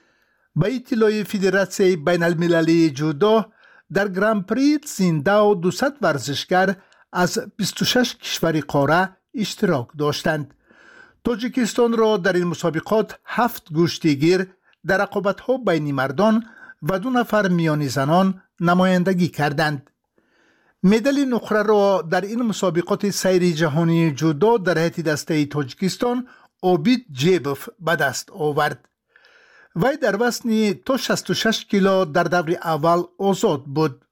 به اطلاع فدراسیون بین المللی جودو، در گرانپری تسینداو دویست ورزشگر از بیست و شش کشور قاره اشتراک داشتند. تاجیکستان را در این مسابقات هفت گوشتیگیر در رقابت‌ها بین مردان و دو نفر میان زنان نمایندگی کردند. مدال نقره را در این مسابقات سیر جهانی جودو در هیئت دسته تاجیکستان اوبید جیبوف به دست آورد. وی در وزن تا شصت و شش کیلو در دور اول آزاد بود.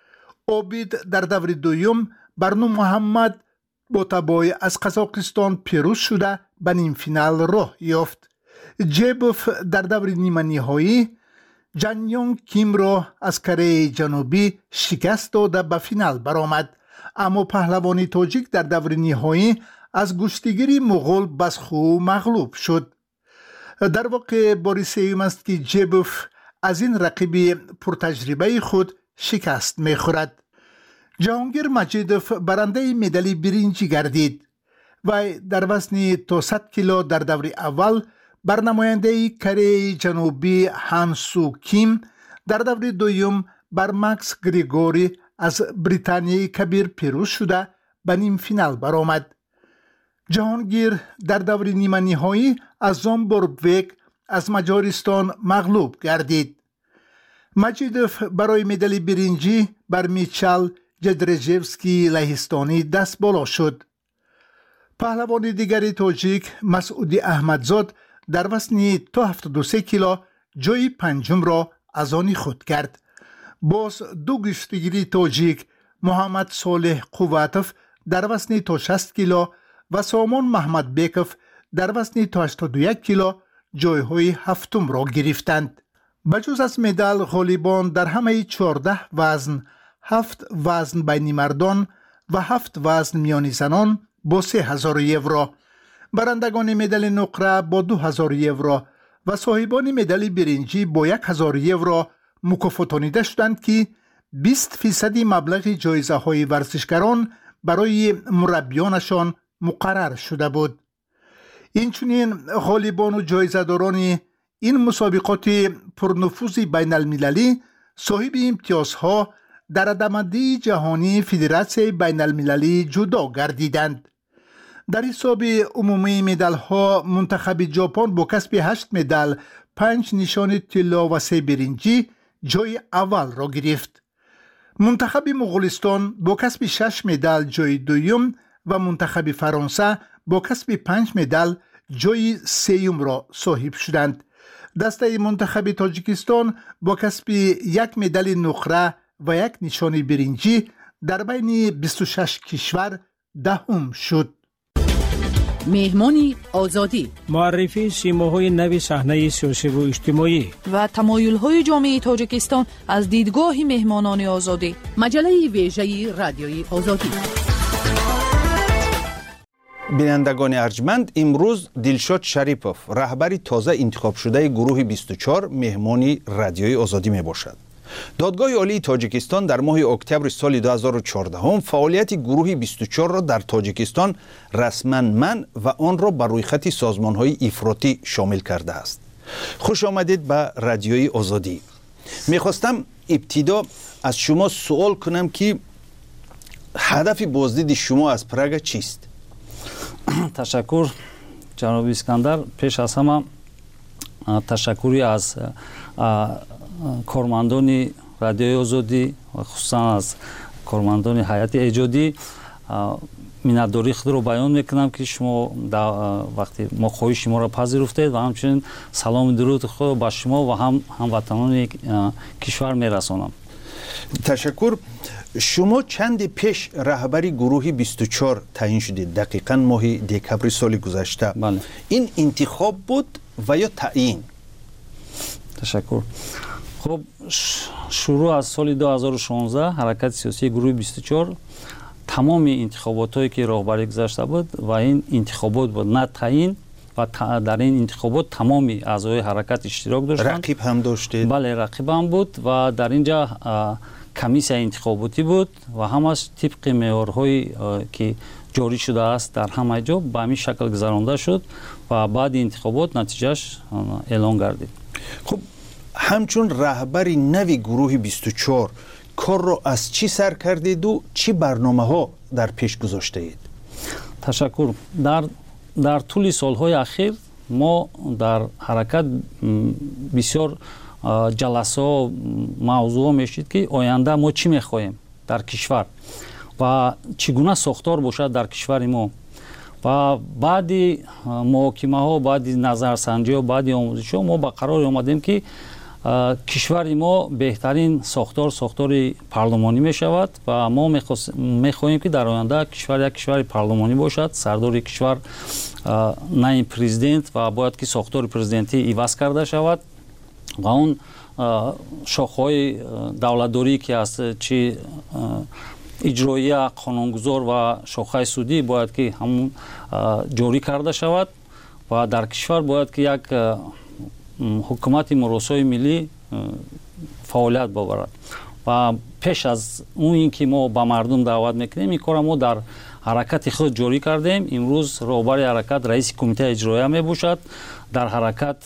اوبید در دور دوم بر نور محمد بوتابای از قزاقستان پیروز شده به نیم فینال راه یافت. جیبوف در دور نیمه نهایی جانیونگ کیم را از کره جنوبی شکست داده به فینال برآمد، اما پهلوانی تاجیک در دور نهایی از گوشتگیری مغول بسخو مغلوب شد. در واقع بار سوم است که جیبوف از این رقیب پرتجربه خود شکست می‌خورد. جهانگیر مجیدوف برنده مدال برنجی گردید و در وزن تا صد کیلو در دور اول بر نماینده کره جنوبی هانسو کیم، در دور دوم بر مکس گریگوری از بریتانیای کبیر پیروز شده به نیم فینال برآمد. جهانگیر در دور نیمه نهایی از زامبوربویک از مجارستان مغلوب گردید. مجیدوف برای مدال برنجی بر میچل جدرژیوسکی لهستانی دست بالا شد. پهلوان دیگری تاجیک مسعودی احمدزاد در وزن تا هفتاد و سه کیلو جای پنجم را از آن خود کرد. باز دو گوشتگیری تاجیک محمد صالح قواتوف در وزن تا شصت کیلو و سامان محمد بیکوف در وزن تا هشتاد و یک کیلو جایهای هفتم را گرفتند. بجز از مدال، غالیبان در همه چهارده وزن، هفت وزن بین مردان و هفت وزن میان زنان با سه هزار یورو، برندگان مدال نقره با دو هزار یورو و صاحبان مدال برنجی با یک هزار یورو مکافاتانیده شدند که بیست فیصد مبلغ جایزه های ورزشکاران برای مربیانشان مقرر شده بود. اینچنین غالبان و جایزه‌داران این مسابقات پرنفوذ بین المللی صاحب امتیازها در رده‌بندی جهانی فدراسیون بین المللی جودو گردیدند. در حساب عمومی مدال ها منتخب ژاپن با کسب هشت مدال، پنج نشان طلا و سه برنجی جای اول را گرفت. منتخب مغولستان با کسب شش مدال جای دوم و منتخب فرانسه با کسب پنج مدال جای سوم را صاحب شدند. دسته منتخب تاجیکستان با کسب یک مدال نقره و یک نشان برنجی در بین بیست و شش کشور دهم شد. مهمانی آزادی، معرفی سیماهای نوی صحنه سیاسی و اجتماعی و تمایل‌های جامعه تاجیکستان از دیدگاه مهمانان آزادی. مجله ویژه رادیوی آزادی. بینندگان ارجمند، امروز دلشاد شریپов رهبر تازه انتخاب شده گروه بیست و چهار مهمانی رادیوی آزادی می باشد. دادگاه عالی تاجیکستان در ماه اکتبر سال دو هزار و چهارده هم فعالیت گروه بیست و چهار را در تاجیکستان رسما منع و آن را بر روی خط سازمان‌های افراطی شامل کرده است. خوش آمدید به رادیوی آزادی. میخواستم ابتدا از شما سوال کنم که هدف بازدید شما از پراگ چیست؟ تشکر جناب اسکندر. پیش از همه تشکری از کارمندان رادیوی آزادی و خصوصا از کارمندان هیئت ایجادی منتداری خود رو بیان میکنم که شما وقتی ما خواهش شما را پذیرفتید و همچنین سلام درود خود با شما و هم هموطنان کشور میرسانم. تشکر. شما چند پیش رهبری گروه بیست و چهار تعیین شدید، دقیقاً ماه دکبر سال گذشته. بله. این انتخاب بود و یا تعیین؟ تشکر. خب شروع از سال دو هزار و شانزده حرکت سیاسی گروه بیست و چهار تمام انتخابات هایی که راهبری گذاشته بود و این انتخابات بود نه تعیین و در این انتخابات تمامی اعضای حرکت اشتراک داشتند. رقیب هم داشتید؟ بله رقیب هم بود و در اینجا کمیسیون انتخاباتی بود و همش طبق معیارهایی که جاری شده است در همه جا به همین شکل گذرانده شد و بعد انتخابات نتیجهش اعلان گردید. خب همچون رهبری نوی گروه بیست و چهار کار را از چی سر کردید و چی برنامه ها در پیش گذاشته اید؟ تشکر. در در طول سالهای اخیر ما در حرکت بسیار جلسه ها موضوع میشید که آینده ما چی میخواهیم در کشور و چگونه ساختار باشد در کشور ما و بعدی محاکمه ها، بعدی نظرسنجی ها، بعدی آموزش ها ما به قرار آمدیم که کشور ما بهترین ساختار ساختار پارلمانی می شود و ما می خواهیم که در آینده کشور یک کشور پارلمانی باشد. سردار کشور نه پرزیدنت و باید که ساختار پرزیدنتی عوض کرده شود و اون شاخه‌های دولتداری که است چی اجرایی قانونگذار و شاخه سودی باید که همون جاری کرده شود و در کشور باید که یک حکومت مراسای ملی فعالیت ببرد و پیش از اون اینکه ما به مردم دعوت میکنیم این کار ما در حرکت خود جاری کردیم. امروز رهبر حرکت رئیس کمیته اجرایی می باشد. در حرکت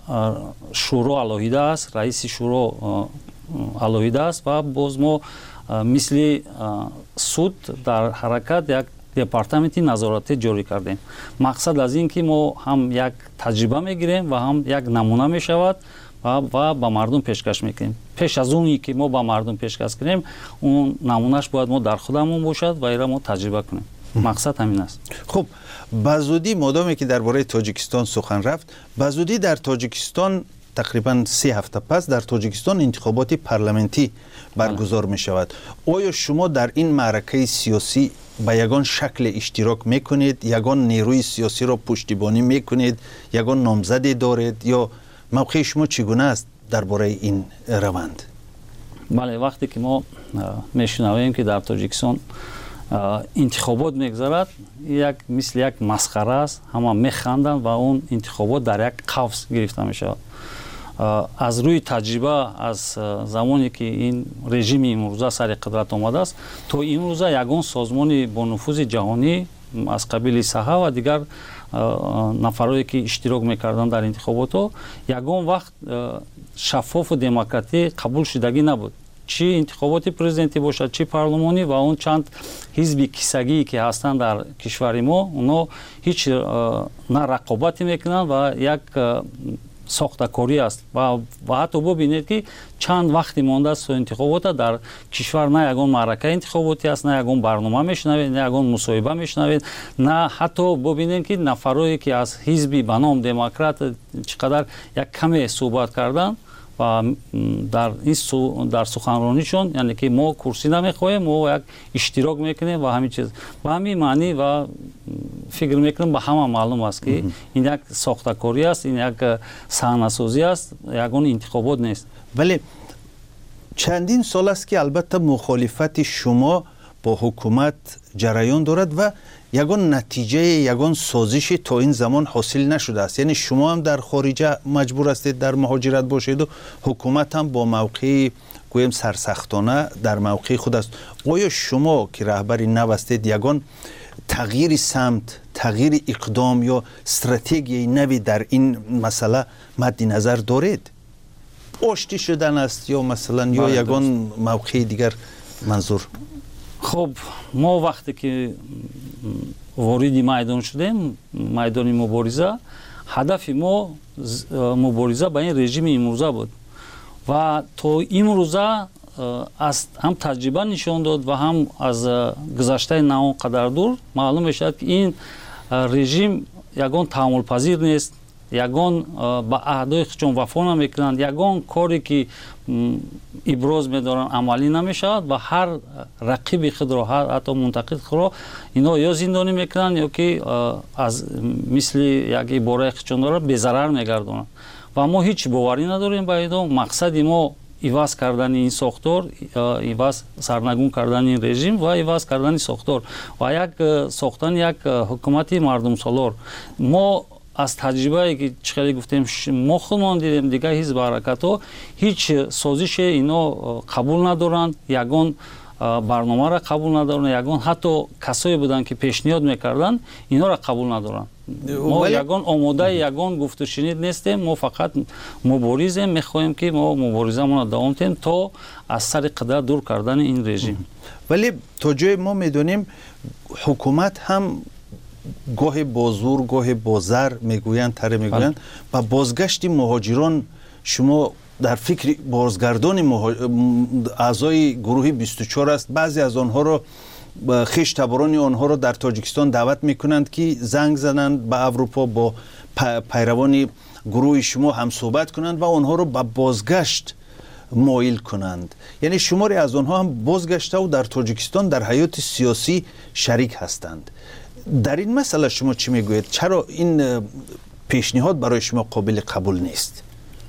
شورا علاهیده است، رئیس شورا علاهیده است و باز ما مثل سود در حرکت یک دپارتمنتی نظارتی جاری کردیم. مقصد از این که ما هم یک تجربه میگیریم و هم یک نمونه میشود و و با مردم پیشکش میکنیم. پیش از اونی که ما با مردم پیشکش کنیم اون نمونهش باید ما در خودمون باشد و ایرا ما تجربه کنیم. مقصد همین است. خب بزودی مادامی که درباره تاجیکستان سخن رفت، بزودی در تاجیکستان تقریبا سه هفته پس در تاجیکستان انتخابات پارلمانتی برگزار می شود. آیا شما در این معرکه سیاسی با یگان شکل اشتراک میکنید، یگان نیروی سیاسی را پشتیبانی میکنید، یگان نامزدی دارید یا موقع شما چگونه است درباره این روند؟ بله وقتی که ما میشنویم که در تاجیکستان انتخابات میگذرد یک مثل یک مسخره است، همه میخندند و اون انتخابات در یک قفس گرفته میشود. از روی تجربه از زمانی که این رژیم امروزه سر قدرت آمده است تا امروزه یگان سازمان با نفوذ جهانی از قبیل صحه و دیگر نفرایی که اشتراک میکردند در انتخابات ها یگان وقت شفاف و دموکراتی قبول شدگی نبود. چی انتخابات پرزیدنتی باشد چی پارلمانی و اون چند حزب کیسگی که هستند در کشور ما اونا هیچ نه رقابتی میکنند و یک ساختکاری است و, و حتی ببینید که چند وقتی مانده است انتخابات در کشور نه یگان معرکه انتخاباتی است، نه یگان برنامه میشنوید، نه یگان مصاحبه میشنوید، نه حتی ببینید که نفرایی که از حزبی به نام دموکرات چقدر یک کمی صحبت کردن و در این در سخنرانیشون یعنی که ما کرسی نمیخواهیم، ما یک اشتراک میکنیم و همین چیز و همین معنی و фикр мекунам ба ҳама маълум аст ки ин як сохтакорӣ аст, ин як саҳнасозӣ аст, ягон интихобот нест. вале чандин сол аст ки албатта мухолифати шумо бо ҳукумат ҷараён дорад ва ягон натиҷаи ягон созиши то ин замон ҳосил нашудааст. яъне шумо ҳам дар хориҷа маҷбур ҳастед дар муҳоҷират бошеду ҳукумат ҳам бо мавқеи гӯем сарсахтона дар мавқеи худ аст. оё шумо ки раҳбари нав ҳастед ягон тағйири самт, тағйири иқдом ё стратегияи нави дар ин масъала мадди назар доред? оштӣ шудан аст ё масалан ё ягон мавқеи дигар манзур? хуб, мо вақте ки вориди майдон шудем, майдони мубориза, ҳадафи мо мубориза ба ин режими имрӯза буд ва то имрӯза аз ҳам таҷриба нишон дод ва ҳам аз гузаштаи на он қадар дур маълум мешавад ки ин режим ягон таҳаммулпазир нест, ягон ба аҳдои худшон вафо намекунанд, ягон коре ки иброз медоранд амалӣ намешавад ва ҳар рақиби худро, ҳар ҳатто мунтақид худро ино ё зиндонӣ мекунанд ё ки аз мисли як ибораи худшон дорад безарар мегардонанд ва мо ҳеҷ боварӣ надорем ба ино. мақсади мо иваз кардани ин сохтор, иваз сарнагун кардани ин режим ва иваз кардани сохтор ва як сохтани як ҳукумати мардумсолор. мо аз таҷрибае ки чӣ хеле гуфтем мо худмон дидем дигар ҳизб ҳаракатҳо ҳеҷ созише ино қабул надоранд, ягон барномаро қабул надоранд, ягон ҳатто касое буданд ки пешниҳод мекарданд инҳоро қабул надоранд. мо ягон омодаи ягон гуфтушинид нестем, мо фақат муборизем, мехоҳем ки мо муборизамонро давом диҳем то аз сари қидра дур кардани ин режим. вале то ҷое мо медонем ҳукумат ҳам гоҳе бо зур, гоҳе бо зар мегӯянд, таре мегӯянд ба бозгашти муҳоҷирон шумо дар фикри бозгардони аъзои гурӯҳи бисту чор аст. баъзе аз онҳоро хештаборони онҳоро дар тоҷикистон даъват мекунанд ки занг зананд ба аврупо, бо пайравони гурӯҳи шумо ҳамсӯҳбат кунанд ва онҳоро ба бозгашт моил кунанд. яъне шуморе аз онҳо ҳам бозгаштаву дар тоҷикистон дар ҳаёти сиёсӣ шарик ҳастанд. дар ин масъала шумо чӣ мегӯед? чаро ин пешниҳод барои шумо қобили қабул нест?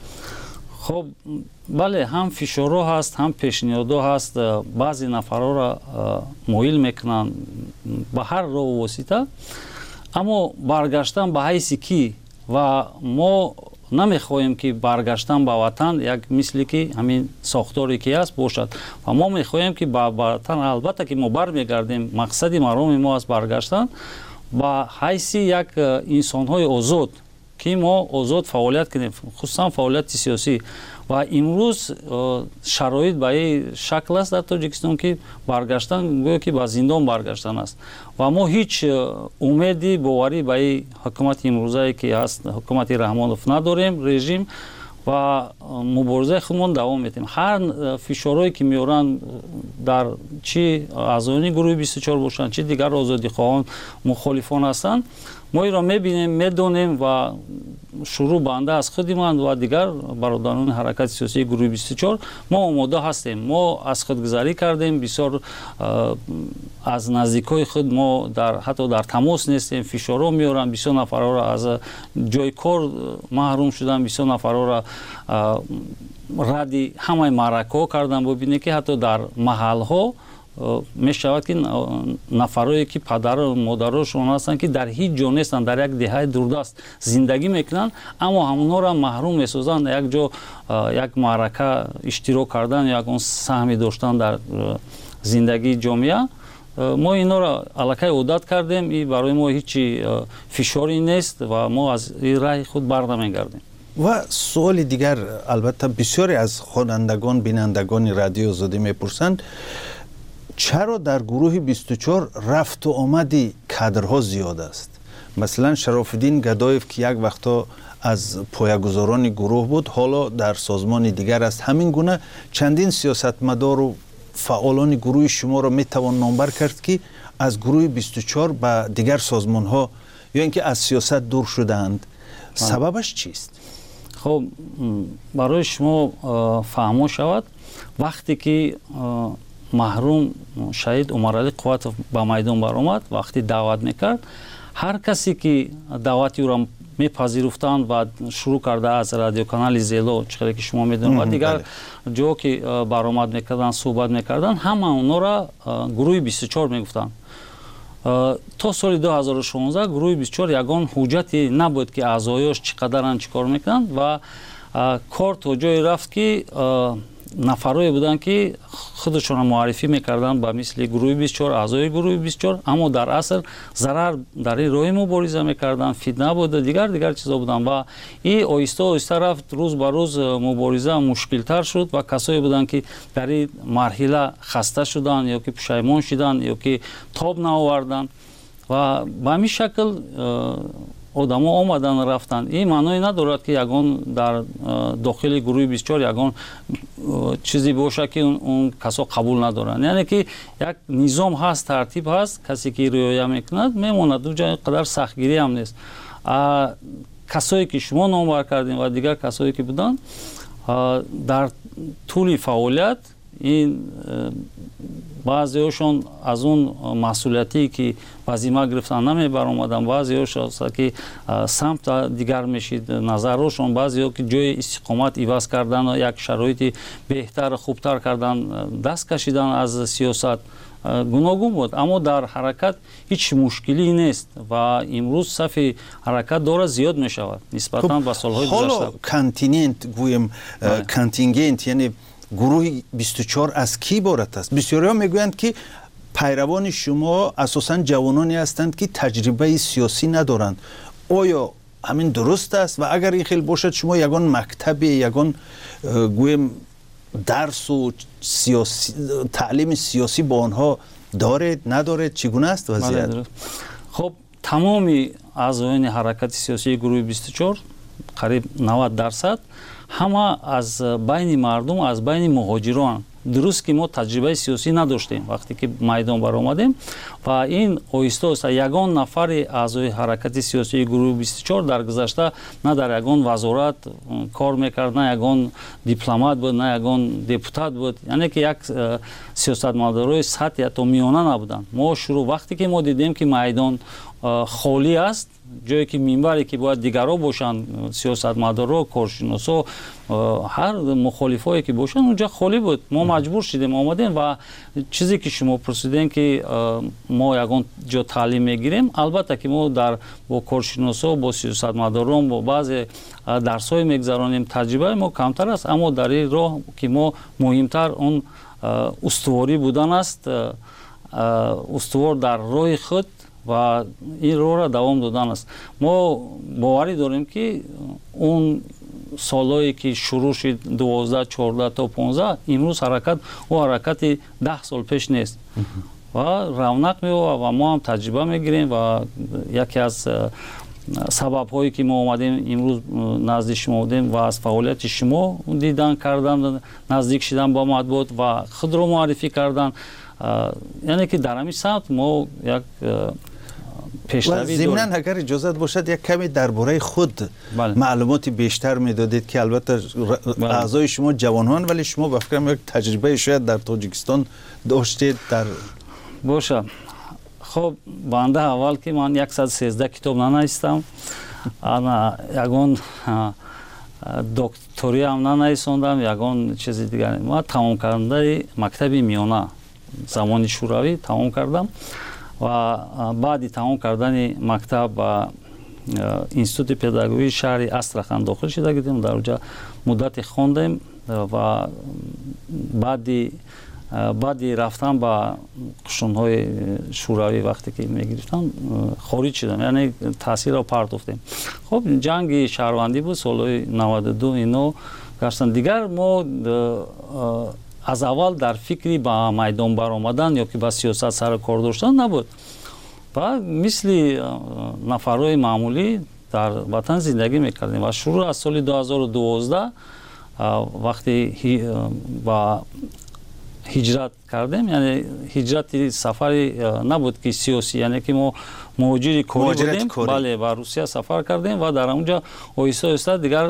хуб, бале, ҳам фишорҳо ҳаст, ҳам пешниҳодҳо ҳаст. баъзе нафарҳоро моил мекунанд ба ҳар роҳу восита, аммо баргаштан ба ҳайси кӣ? ва мо намехоҳем ки баргаштан ба ватан як мисли ки ҳамин сохторе ки аст бошад ва мо мехоҳем ки ба ватан, албатта ки мо бармегардем, мақсади мароми мо аст баргаштан ба ҳайси як инсонҳои озод, ки мо озод фаъолият кунем, хусусан фаъолияти сиёсӣ. ва имрӯз шароит ба ин шакл аст дар тоҷикистон ки баргаштан гӯё ки ба зиндон баргаштан аст ва мо ҳеҷ умеди боварӣ ба ин ҳукумати имрӯзае ки ҳаст, ҳукумати Раҳмонов надорем, режим, ва муборизаи худмон давом медиҳем. ҳар фишорҳое ки меоранд дар чӣ аъзоёни гурӯҳи бисту чор бошанд, чӣ дигар озодихоҳон, мухолифон ҳастанд, мо инро мебинем, медонем ва шурӯъ банда аз худи ман ва дигар бародарони ҳаракати сиёсии гурӯҳи бисту чор мо омода ҳастем. мо аз худгузарӣ кардем, бисёр аз наздикои худ мо дар ҳатто дар тамос нестем, фишорҳо меоранд, бисёр нафарҳоро аз ҷои кор маҳрум шуданд, бисёр нафарҳоро радди ҳамаи маъракаҳо кардан. бубинед ки ҳатто дар маҳалҳо мешавад ки нафарое ки падару модарошон ҳастанд ки дар ҳеҷ ҷо нестанд, дар як деҳаи дурдаст зиндагӣ мекунанд, аммо ҳамонҳоро маҳрум месозанд як ҷо як маърака иштирок кардан, ягон саҳми доштан дар зиндагии ҷомеа. мо инҳоро аллакай одат кардем, и барои мо ҳеҷи фишори нест ва мо аз ин раҳи худ барнамегардем. ва суоли дигар, албатта бисёре аз хонандагон, бинандагони радиои Озодӣ мепурсанд, чаро дар гурӯҳи бисту чор рафту омади кадрҳо зиёд аст? масалан Шарофиддин Гадоев ки як вақто аз поягузорони гурӯҳ буд, ҳоло дар созмони дигар аст. ҳамин гуна чандин сиёсатмадору фаъолони гурӯҳи шуморо метавон номбар кард ки аз гурӯҳи бисту чор ба дигар созмонҳо ё ин ки аз сиёсат дур шудаанд. сабабаш чист? хуб, барои шумо фаҳмо шавад, вақте ки маҳрум шаҳид Умаралӣ Қувватов ба майдон баромад, вақти даъват мекард, ҳар касе ки даъвати ӯро мепазируфтанд ва шурӯъ карда аз радиоканали зело чиқдре ки шумо медонед ва дигар ҷо ки баромад мекарданд суҳбат мекарданд ҳама онора гурӯҳи бисту чор мегуфтанд. то соли ду ҳазору шонздаҳ гурӯҳи бисту чор ягон ҳуҷҷате набуд ки аъзоёш чӣ қадаран чӣ кор мекунанд ва кор то ҷое рафт ки нафарое буданд ки худашонро муаррифӣ мекарданд ба мисли гурӯҳи бисту чор аъзои гурӯҳи бисту чор аммо дар асл зарар дар ин роҳи мубориза мекарданд фитна буд дигар дигар чизо буданд ва ин оҳиста оҳиста рафт рӯз ба рӯз мубориза мушкилтар шуд ва касое буданд ки дар ин марҳила хаста шуданд ё ки пушаймон шуданд ё ки тоб наоварданд ва ба ҳамин шакл одамо омадан рафтанд. Ин маъное надорад ки ягон дар дохили гурӯҳи бисту чор ягон чизе бошад ки он касо қабул надоранд. Яъне ки як низом ҳаст, тартиб ҳаст, касе ки риоя мекунад мемонад, ду ҷо қадар сахтгирӣ ҳам нест. Касое ки шумо номбар кардем ва дигар касое ки буданд дар тӯли фаъолият ин баъзеҳошон аз он масъулиятие ки вазима гирифтан намебаромаданд, баъзеҳошон ки самта дигар мешид назарҳошон, баъзеҳо ки ҷои истиқомат иваз кардан як шароити беҳтар хубтар кардан даст кашидан аз сиёсат гуногун буд, аммо дар ҳаракат ҳеҷ мушкилӣ нест ва имрӯз сафи ҳаракат дора зиёд мешавад нисбатан ба солҳои гузашта. ҳоло континент гӯем контингент яъне гурӯҳи бисту чор аз ки иборат аст? бисёриҳо мегӯянд ки пайравони шумо асосан ҷавононе ҳастанд ки таҷрибаи сиёсӣ надоранд. оё ҳамин дуруст аст ва агар ин хел бошад шумо ягон мактабе ягон гӯем дарсу таълими сиёсӣ бо онҳо доред надоред? чӣ гуна аст вазъият? хоб тамоми аъзоёни ҳаракати сиёсии гурӯҳи бисту чор қариб навад дарсад ҳама аз байни мардум, аз байни муҳоҷирон. Дуруст ки мо таҷрибаи сиёсӣ надоштем вақте ки майдон баромадем ва ин оҳиста оҳиста ягон нафари аъзои ҳаракати сиёсии гурӯҳи бисту чор дар гузашта на дар ягон вазорат кор мекард, на ягон дипломат буд, на ягон депутат буд, яъне ки як сиёсатмадорои сатҳи ҳатто миёна набуданд. Мо шурӯъ вақте ки мо дидем ки майдон холӣ аст, ҷое ки минбаре ки бояд дигарҳо бошанд, сиёсатмадорҳо, коршиносо, ҳар мухолифое ки бошанд, унҷа холӣ буд. Мо маҷбур шудем омадем ва чизе ки шумо пурсидем ки мо ягон ҷо таълим мегирем, албатта ки мо дар бо коршиносо, бо сиёсатмадорон, бо баъзе дарсҳое мегзаронем, таҷрибаи мо камтар аст, аммо дар ин роҳ ки мо муҳимтар он устуворӣ будан аст, устувор дар роҳи худ ва ин роҳро давом додан аст. Мо боварӣ дорем ки он солҳое ки шурӯъ шуд дувоздаҳ чордаҳ то понздаҳ, имрӯз ҳаракат ӯ ҳаракати даҳ сол пеш нест ва равнақ меёбад ва мо ҳам таҷриба мегирем ва яке аз сабабҳое ки мо омадем имрӯз назди шумо будем ва аз фаъолияти шумо дидан кардан, наздик шидан ба матбуот ва худро муаррифӣ кардан, яъне ки дар ҳамин самт мо як пешравӣ дорем. зимнан агар иҷозат бошад як каме дар бораи худ маълумоти бештар медодед ки албатта аъзои шумо ҷавонҳоанд, вале шумо ба фикрам як таҷрибаи шояд дар Тоҷикистон доштед. дар боша хоб банда аввал ки ман яксад сездаҳ китоб нанавистам, ана ягон докториам нанависондам, ягон чизи дигар. Ман тамомкардандаи мактаби миёна замони шӯравӣ тамом кардам ва баъди тамом кардани мактаб ба институти педагогии шаҳри Астрахан дохил шуда будем. Дар онҷа муддате хондем ва баъди баъди рафтан ба қушунҳои шӯравӣ вақте ки мегирифтам хориҷ шудам, яъне таъсирро партофтем. хоб ҷанги шаҳрвандӣ буд солҳои наваду ду, ино гарчанд дигар мо аз аввал дар фикри ба майдон баромадан ё ки ба сиёсат сару кор доштан набуд. ва мисли нафарҳои маъмулӣ дар ватан зиндагӣ мекардем ва шурӯъ аз соли ду ҳазору дувоздаҳ вақте ба ҳиҷрат кардем, яъне ҳиҷрати сафари набуд ки сиёсӣ, яъне ки мо муҳоҷири корӣ будем, бале ба Русия сафар кардем ва дар онҷа оҳиста оҳиста дигар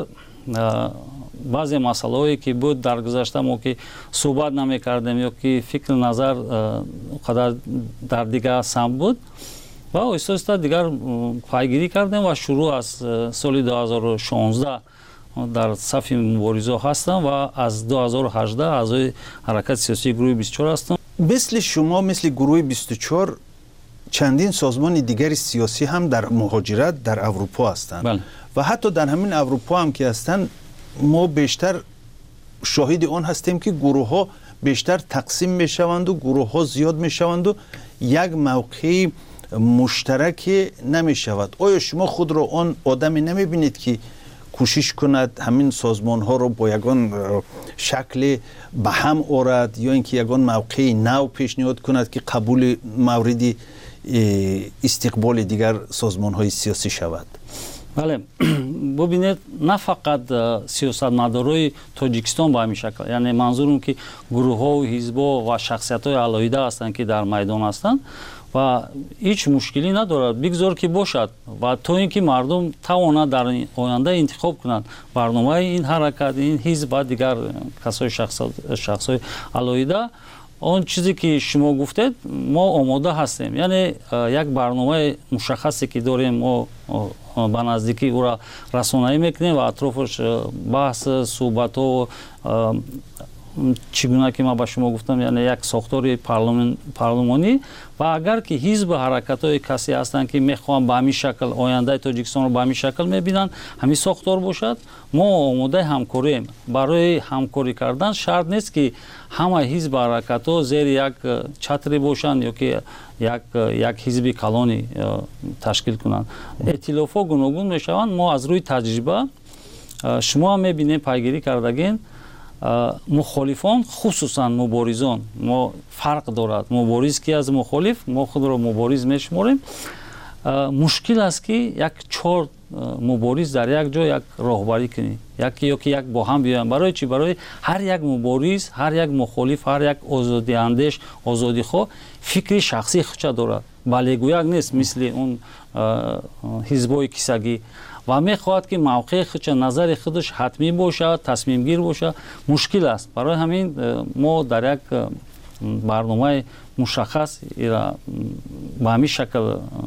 баъзе масъалаҳое ки буд дар гузашта мо ки суҳбат намекардем ё ки фикру назар қадар дар дигар самт буд, ва оҳиста оҳиста дигар пайгирӣ кардем ва шурӯъ аз соли ду ҳазору шонздаҳ дар сафи мубориза ҳастам ва аз ду ҳазору ҳаждаҳ аъзои ҳаракати сиёсии гурӯҳи бисту чор ҳастам. мисли шумо мисли гурӯҳи бисту чор чандин созмони дигари сиёсӣ ҳам дар муҳоҷират дар аврупо ҳастанд ва ҳатто дар ҳамин аврупо ҳам ки ҳастанд мо бештар шоҳиди он ҳастем ки гурӯҳҳо бештар тақсим мешаванду гурӯҳҳо зиёд мешаванду як мавқеи муштараке намешавад. оё шумо худро он одаме намебинед ки кӯшиш кунад ҳамин созмонҳоро бо ягон шакле ба ҳам орад ё ин ки ягон мавқеи нав пешниҳод кунад ки қабули мавриди истиқболи дигар созмонҳои сиёсӣ шавад? бале бубинед на фақат сиёсатмадорои тоҷикистон ба ҳамин шакл, яъне манзурам ки гурӯҳҳо ҳизбо ва шахсиятҳои алоҳида ҳастанд ки дар майдон ҳастанд ва ҳеҷ мушкилӣ надорад, бигзор ки бошад ва то ин ки мардум тавонад дар оянда интихоб кунад барномаи ин ҳаракат, ин ҳизб ва дигар касои шахсҳои алоҳида. он чизе ки шумо гуфтед мо омода ҳастем, яъне як барномаи мушаххасе ки дорем мо ба наздикӣ ӯра расонаӣ мекунем ва атрофаш баҳс суҳбатҳо чӣ гуна ки ман ба шумо гуфтам, яъне як сохтори парлумонӣ ва агар ки ҳизб ҳаракатҳои касе ҳастанд ки мехоҳанд ба ҳамин шакл ояндаи тоҷикистонро ба ҳамин шакл мебинанд, ҳамин сохтор бошад, мо омодаи ҳамкорем. барои ҳамкорӣ кардан шарт нест ки ҳама ҳизб ҳаракатҳо зери як чатре бошанд ё ки як як ҳизби калонӣ ташкил кунанд. эътилофҳо гуногун мешаванд. мо аз рӯи таҷриба шумо ҳам мебинем пайгирӣ кардагин мухолифон хусусан муборизон мо фарқ дорад. мубориз ки аз мухолиф мо худро мубориз мешуморем. мушкил аст ки як чор мубориз дар як ҷо як роҳбарӣ кунӣ яке ё ки як бо ҳам биёянд. барои чӣ? барои ҳар як мубориз, ҳар як мухолиф, ҳар як озодиандеш, озодихоҳ фикри шахсии худша дорад, балегӯяк нест мисли он ҳизбҳои кисагӣ ва мехоҳад ки мавқеи худша, назари худаш ҳатмӣ бошад, тасмимгир бошад. мушкил аст. барои ҳамин мо дар як барномаи мушаххас ба ҳамин шакл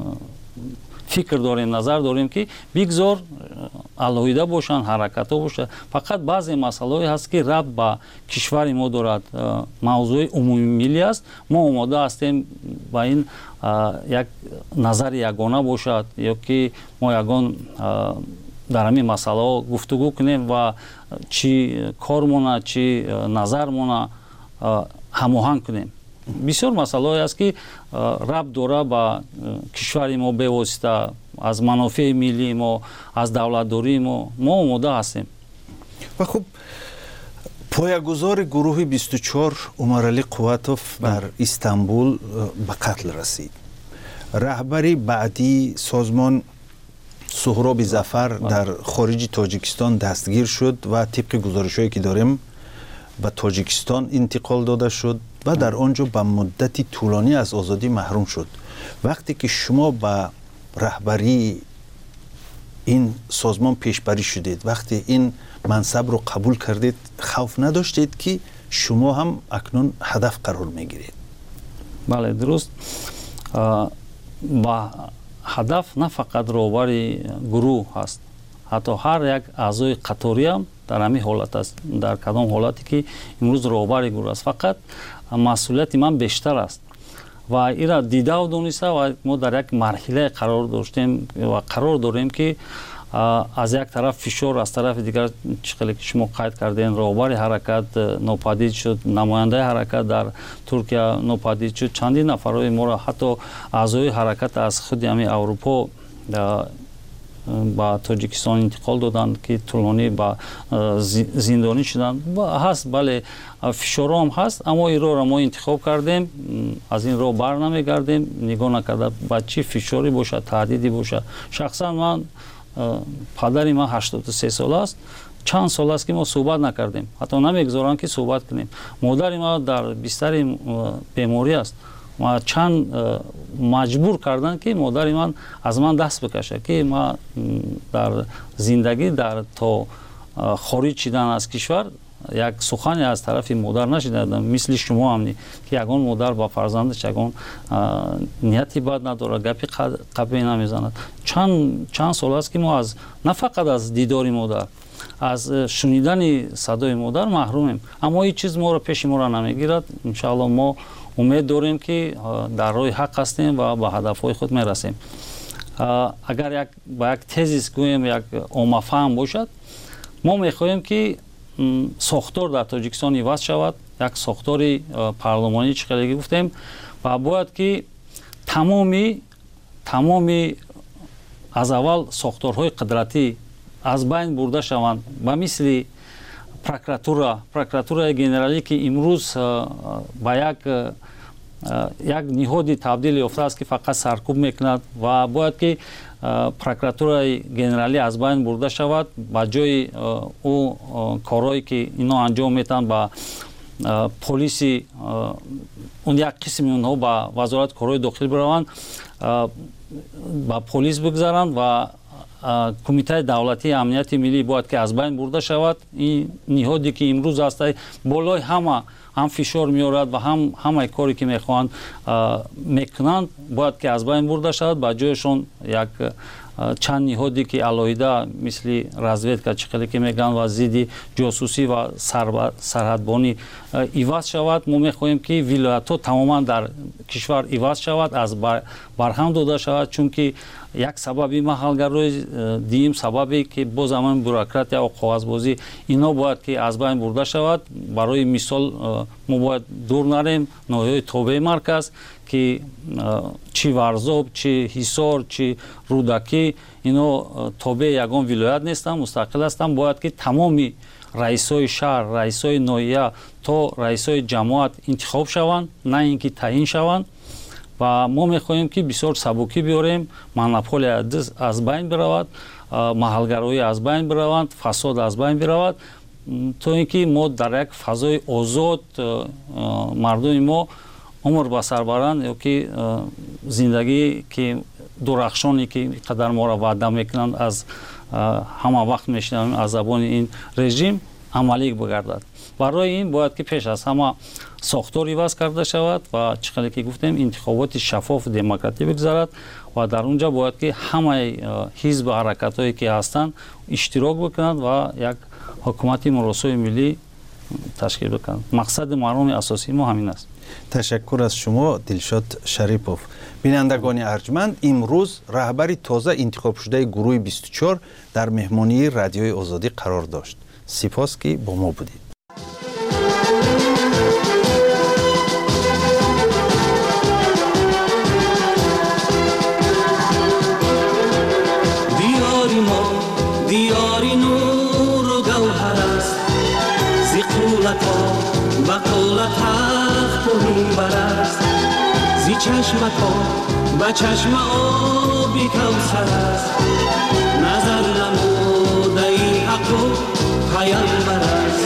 фикр дорем, назар дорем ки бигзор алоҳида бошанд, ҳаракатҳо бошанд. фақат баъзе масъалаҳое ҳаст ки рабт ба кишвари мо дорад, мавзӯи умумимиллӣ аст. мо омода ҳастем ба ин як назари ягона бошад ё ки мо ягон дар ҳамин масъалаҳо гуфтугӯ кунем ва чӣ кормона чӣ назармона ҳамоҳанг кунем. бисёр масъалаҳое аст ки рабт дора ба кишвари мо бевосита, аз манофеи миллии мо, аз давлатдории мо. мо омода ҳастем. ва хуб поягузори гурӯҳи бисту чор Умаралӣ Қувватов дар Истанбул ба қатл расид. раҳбари баъдии созмон Суҳроби Зафар дар хориҷи Тоҷикистон дастгир шуд ва тибқи гузоришҳое ки дорем ба Тоҷикистон интиқол дода шуд ва дар он ҷо ба муддати тӯлонӣ аз озодӣ маҳрум шуд. вақте ки шумо ба раҳбарии ин созмон пешбарӣ шудед, вақте ин мансабро қабул кардед, хавф надоштед ки шумо ҳам акнун ҳадаф қарор мегиред? бале, дуруст. ба ҳадаф на фақат роҳбари гурӯҳ ҳаст, ҳатто ҳар як аъзои қаторӣ ҳам дар ҳамин ҳолат аст, дар кадом ҳолате ки имрӯз роҳбари гурӯҳ аст. фақат масъулияти ман бештар аст ва ира дидау дониста ва мо дар як марҳилае қарор доштем ва қарор дорем ки аз як тараф фишор, аз тарафи дигар чӣ хеле ки шумо қайд кардем, роҳбари ҳаракат нопадид шуд, намояндаи ҳаракат дар Туркия нопадид шуд. чандин нафарҳои моро ҳатто аъзои ҳаракат аз худи ҳамин Аврупо ба Тоҷикистон интиқол доданд ки тӯлонӣ ба зиндонӣ шуданд. ҳаст, бале, фишорҳо ҳам ҳаст, аммо ин роҳро мо интихоб кардем, аз ин роҳ бар намегардем, нигоҳ накарда ба чӣ фишорӣ бошад, таҳдиди бошад. шахсан ман падари ман ҳаштоду се сола аст, чанд сол аст ки мо суҳбат накардем, ҳатто намегузоранд ки суҳбат кунем. модари ман дар бистари беморӣ аст. чанд маҷбур карданд ки модари ман аз ман даст бикашад ки ман дар зиндагӣ дар то хориҷ шидан аз кишвар як сухане аз тарафи модар нашида мисли шумо ҳам ки ягон модар ба фарзандаш ягон нияти бад надорад гапи қабе намезанад чанд чанд сол аст ки мо аз на фақат аз дидори модар аз шунидани садои модар маҳрумем аммо ҳеҷ чиз моро пеши моро намегирад иншоалло мо умед дорем ки дар роҳи ҳақ ҳастем ва ба ҳадафҳои худ мерасем агар як ба як тезис гӯем як оммафаҳм бошад мо мехоҳем ки сохтор дар тоҷикистон иваз шавад як сохтори парлумонӣ чӣ хеле гуфтем ва бояд ки тамоми тамоми аз аввал сохторҳои қудратӣ аз байн бурда шаванд ба мисли прокуратура прокуратураи генералӣ ки имрӯз ба як як ниҳоди табдил ёфтааст ки фақат саркӯб мекунад ва бояд ки прокуратураи генералӣ аз байн бурда шавад ба ҷои ӯ корҳое ки ино анҷом метиҳанд ба полиси он як қисми онҳо ба вазорати корҳои дохилӣ бираванд ба полис бигзаранд ва кумитаи давлатии амнияти миллӣ бояд ки аз байн бурда шавад ин ниҳоде ки имрӯз аста болои ҳама ҳам фишор меорад ва ҳам ҳамаи коре ки мехоҳанд мекунанд бояд ки аз байн бурда шавад ба ҷояшон як чанд ниҳоде ки алоҳида мисли разведка чӣ хеле ки мегӯянд ва зидди ҷосусӣ ва сарҳадбонӣ иваз шавад мо мехоҳем ки вилоятҳо тамоман дар кишвар иваз шавад аз барҳам дода шавад чунки як сабаби маҳалгарои дим сабабе ки боз ҳаман бюрократия ва коғазбозӣ ино бояд ки аз байн бурда шавад барои мисол мо бояд дур нарем ноҳияи тобеи марказ ки чӣ варзоб чӣ ҳисор чӣ рудакӣ ино тобеи ягон вилоят нестанд мустақил ҳастанд бояд ки тамоми раисои шаҳр раисои ноҳия то раисои ҷамоат интихоб шаванд на ин ки таъин шаванд ва мо мехоҳем ки бисёр сабукӣ биёрем монополия аз байн биравад маҳалгароӣ аз байн бираванд фасод аз байн биравад то ин ки мо дар як фазои озод мардуми мо умр ба сар баранд ё ки зиндагӣ ки дурахшоне ки қадар моро ваъда мекунанд аз ҳама вақт мешунавем аз забони ин режим амалӣ бигардад барои ин бояд ки пеш аз ҳама сохтор иваз карда шавад ва чӣ хеле ки гуфтем интихоботи шаффоф демократӣ бигзарад ва дар он ҷо бояд ки ҳамаи ҳизбу ҳаракатҳое ки ҳастанд иштирок бикунанд ва як ҳукумати муросои миллӣ ташкил бикунанд мақсади марҳуми асосии мо ҳамин аст. ташаккур аз шумо дилшод шарипов. бинандагони арҷманд имрӯз раҳбари тоза интихобшудаи гурӯҳи бисту чор дар меҳмонии радиои озодӣ қарор дошт. сипос ки бо мо будед. چشمکو با چشم آبی کوثر است نظر نموده این حق و پیامبر است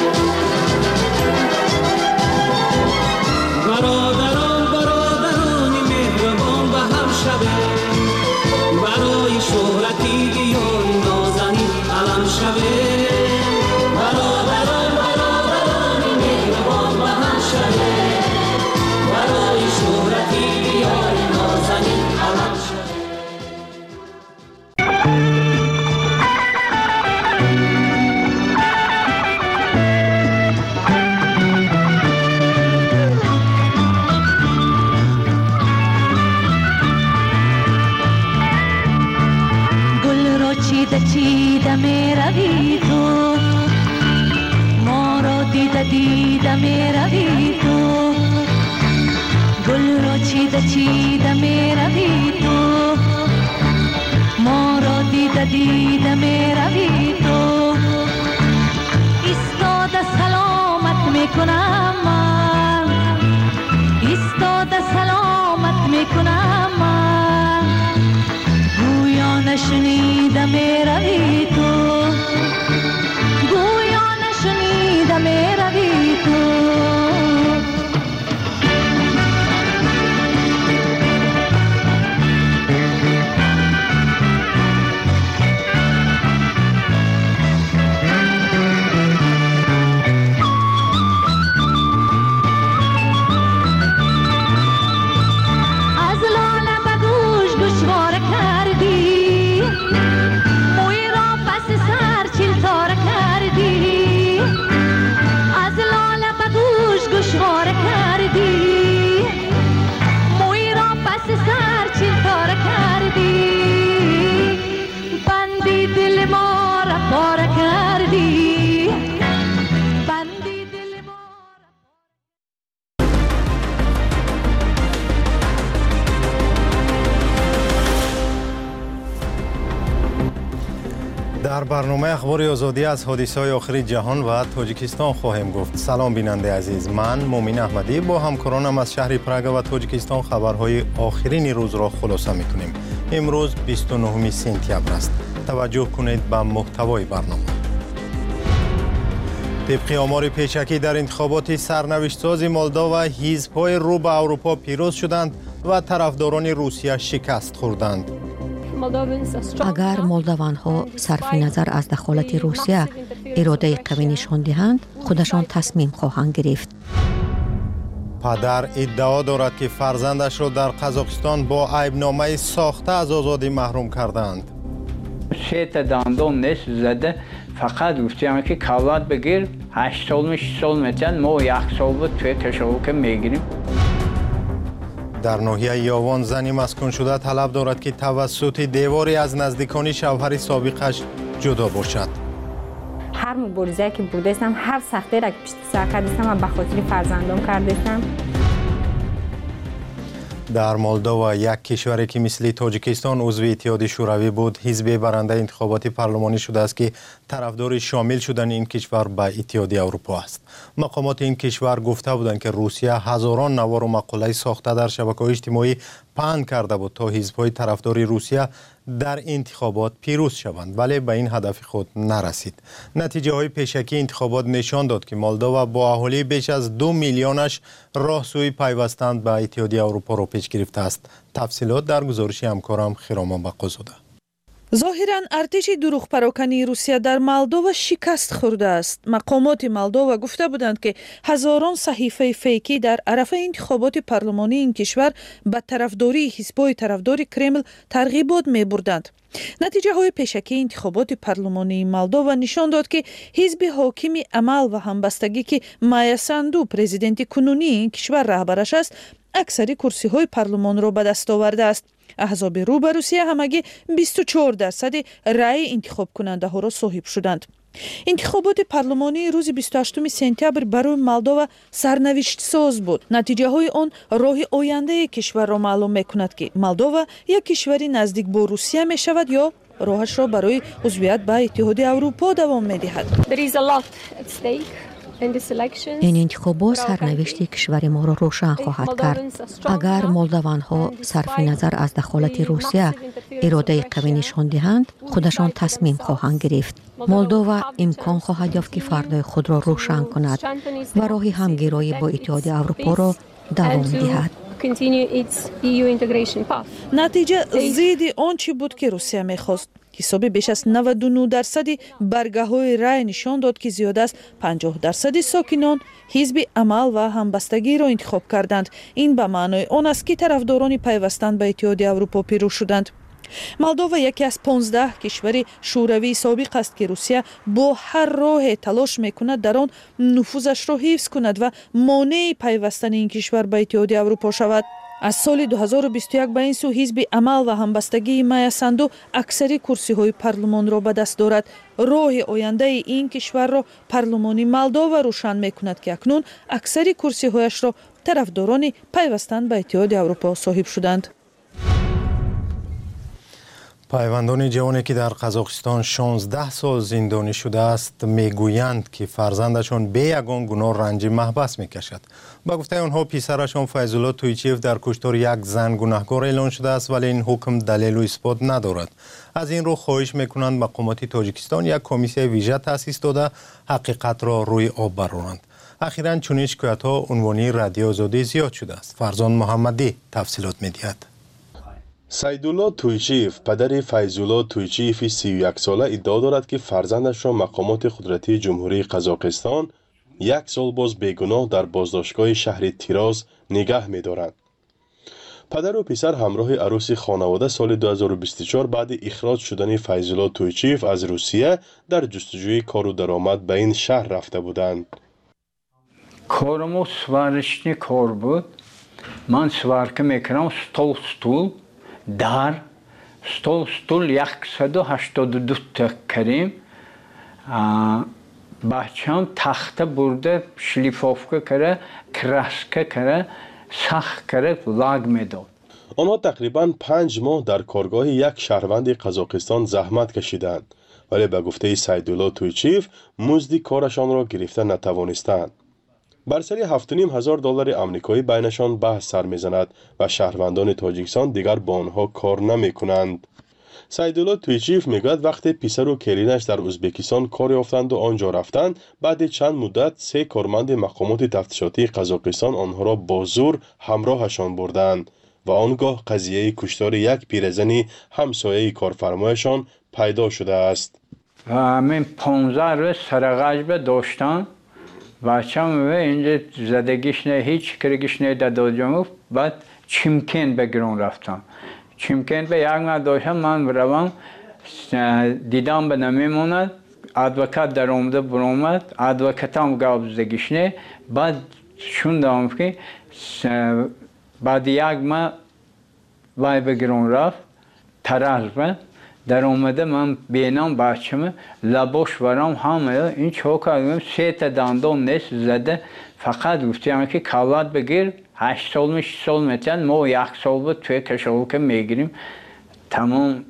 برادران برادران مهربان به هم شوه برای شهرتی دیار نازنین علم شوه برادران برادران مهربان به هم شوه برای شهرتی دیار نازنین علم شوه چیده چیده می روی تو ما را دیده دیده می روی تو گل را چیده چیده می روی تو ما را دیده دیده می روی تو ایستاده سلامت می کنم من ایستاده سلامت می کنم من گویا نشنیده می روی تو گویا نشنیده می روی تو در برنامه اخبار آزادی از حادثه‌های آخر جهان و تاجیکستان خواهیم گفت. سلام بیننده عزیز، من مومین احمدی با همکارانم از شهر پراگ و تاجیکستان خبرهای آخرین روز را خلاصه می‌کنیم. امروز بیست و نهم سپتامبر است. توجه کنید به محتوای برنامه. طبق آمار پیشکی در انتخابات سرنوشت‌ساز مولداوا حزب‌های رو به اروپا پیروز شدند و طرفداران روسیه شکست خوردند. اگر مولداوان‌ها صرف نظر از دخالت روسیه اراده قوی نشان دهند، خودشان تصمیم خواهند گرفت. پدر ادعا دارد که فرزندش را در قزاقستان با عیبنامه ساخته از آزادی محروم کردند. سه تا دندان نصف زده، فقط گفتیم که کالات بگیر، هشت سال میشه سال میتن، ما یک سال بود توی تشویق میگیریم. در ناحیه یاوان زنی مسکون شده طلب دارد که توسط دیواری از نزدیکان شوهر سابقش جدا باشد. هر مبارزه که برده استم، هر سختی را که پشت سر کردم و به خاطر فرزندان کردم. در مولداوا، یک کشوری که مثل تاجیکستان عضو اتحاد شوروی بود، حزب برنده انتخابات پارلمانی شده است که طرفدار شامل شدن این کشور به اتحاد اروپا است. مقامات این کشور گفته بودند که روسیه هزاران نوار و مقاله ساخته در شبکه‌های اجتماعی پهن کرده بود تا حزب‌های طرفدار روسیه در انتخابات پیروز شوند، ولی به این هدف خود نرسید. نتیجه های پیشکی انتخابات نشان داد که مولداوا با اهالی بیش از دو میلیونش راه سوی پیوستن به اتحاد اروپا را پیش گرفته است. تفصیلات در گزارش همکارم خرامان بقازاده. ظاهراً ارتش دروغ پراکنی روسیه در مولداوا شکست خورده است. مقامات مولداوا گفته بودند که هزاران صحیفه فیکی در عرصه انتخابات پارلمانی این کشور به طرفداری حزب‌های طرفدار کرمل ترغیبات می‌بردند. نتیجه های پیشکی انتخابات پارلمانی مولداوا نشان داد که حزب حاکم عمل و همبستگی که مایا ساندو پرزیدنت کنونی این کشور رهبرش است، اکثر کرسی های پارلمان را به دست آورده است. احزاب رو به روسیه همگی بیست و چهار درصد رأی انتخاب کننده ها را صاحب شدند. انتخابات پارلمانی روز بیست و هشتم سپتامبر برای مولداوا سرنوشت ساز بود. نتیجه های آن راه آینده کشور را معلوم میکند که مولداوا یک کشوری نزدیک با روسیه می شود یا راهش را برای عضویت به اتحاد اروپا دوام می دهد. این انتخابات سرنوشت کشور ما را روشن خواهد کرد. اگر مولداوان‌ها صرف نظر از دخالت روسیه اراده قوی نشان دهند، خودشان تصمیم خواهند گرفت. مولداوا امکان خواهد یافت که فردای خود را روشن کند و راه همگرایی با اتحاد اروپا را دوام دهد. نتیجه ضد آنچه بود که روسیه می‌خواست. حساب بیش از نود و نه درصد برگه های رای نشان داد که زیاده از پنجاه درصد ساکنان حزب عمل و همبستگی را انتخاب کردند. این به معنای آن است که طرفداران پیوستن به اتحاد اروپا پیروز شدند. مولداوا یکی از پانزده کشور شوروی سابق است که روسیه با هر راه تلاش میکند در آن نفوذش را حفظ کند و مانع پیوستن این کشور به اتحاد اروپا شود. از سال دو هزار و بیست و یک به این سو حزب عمل و همبستگی مایا ساندو اکثر کرسی های پارلمان را به دست دارد. راه آینده این کشور را پارلمانی مولداوا روشن میکند که اکنون اکثر کرسی هایش را طرفداران پیوستن به اتحاد اروپا صاحب شدند. پیوندان جوانی که در قزاقستان شانزده سال زندانی شده است میگویند که فرزندشان به یگان گناه رنج محبس میکشد. با گفته آنها پسرشان فیض‌الله تویچیف در کشتار یک زن گناهکار اعلان شده است، ولی این حکم دلیل و اثبات ندارد. از این رو خواهش میکنند مقامات تاجیکستان یک کمیسیون ویژه تأسیس داده حقیقت را روی آب برآورند. اخیراً چنین شکایت‌ها عنوانی رادیو آزادی زیاد شده است. فرزان محمدی تفصیلات میدهد. سیدالله تویچیف پدر فیض‌الله تویچیف سی و یک ساله ادعا دارد که فرزندش را مقامات قدرتی جمهوری قزاقستان یک سال باز بیگناه در بازداشتگاه شهر تیراز نگه می‌دارند. پدر و پسر همراه عروس خانواده سال دو هزار و بیست و چهار بعد اخراج شدن فیض‌الله تویچیف از روسیه در جستجوی کار و درآمد به این شهر رفته بودند. کارم سوارشنی کار بود. من سوارکه میکنم ستول ستول در ستول ستول صد و هشتاد و دو تا کریم. بچه‌ام تخته برده شلیفافکه کرده کراسکه کرده سخت کرده لاگ میداد. آنها تقریباً پنج ماه در کارگاه یک شهروند قزاقستان زحمت کشیدند. ولی به گفته سیدالله تویچیف مزد کارشان را گرفته نتوانستند. بر سری هفت و نیم هزار دلار آمریکایی بینشان بحث سر میزند و شهروندان تاجیکستان دیگر با آنها کار نمی کنند. سیدالله تویچیف میگوید وقتی پسر و کلینش در ازبکستان کار یافتند و آنجا رفتند، بعد چند مدت سه کارمند مقامات تفتیشاتی قزاقستان آنها را با زور همراهشان بردند و آنگاه قضیه کشتار یک پیرزن همسایه کارفرمایشان پیدا شده است. و همین پانزده روز سرغجب داشتن بچه‌م و اینجا زدگیش نه هیچ کرگیش نه دادم. بعد چیمکن به گرون رفتم. چیمکن به یک نداشتم من بروم دیدم به نمیموند. ادوکات در اومده برآمد. ادوکاتم گفت زدگیش نه. بعد شوندم که بعد یک ما وای به گرون رفت. تراز به در اومده من بینم بچه‌م لباش ورم همه این چوکا سه تا دندان نیست زده، فقط گفتم که کالات بگیر هشت سال میشه سال میتن ما یک سال بود توی کشور که میگیریم تمام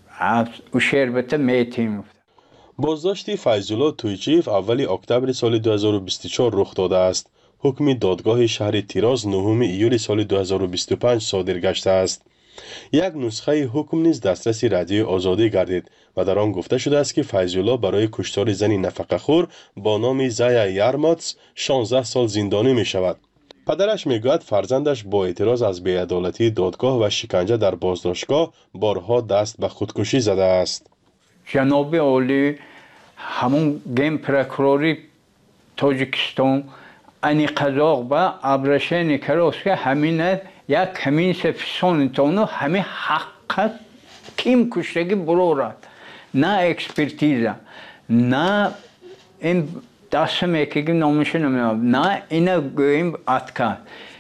او شربت میتیم. بازداشت فیض‌الله تویچیف اولی اکتبر سال دو هزار و بیست و چهار رخ داده است. حکم دادگاه شهر تیراز نهم ایول سال دو هزار و بیست و پنج صادر گشته است. یک نسخه حکم نیز دسترس رادیوی آزادی گردید و در آن گفته شده است که فیض‌الله برای کشتار زنی نفقه‌خور با نام زایا یارماتس شانزده سال زندانی می شود. پدرش می گوید فرزندش با اعتراض از بی‌عدالتی دادگاه و شکنجه در بازداشتگاه بارها دست به خودکشی زده است. جناب عالی همون گیم پروکوروری تاجیکستان انی قزاق با ابرشن کراس که همین یک همین سفسون تونو همه حقیقت کیم کشتگی برورد نه اکسپرتیزه نه این دست میکگیم نامشه نمیم نه اینا گویم اتکن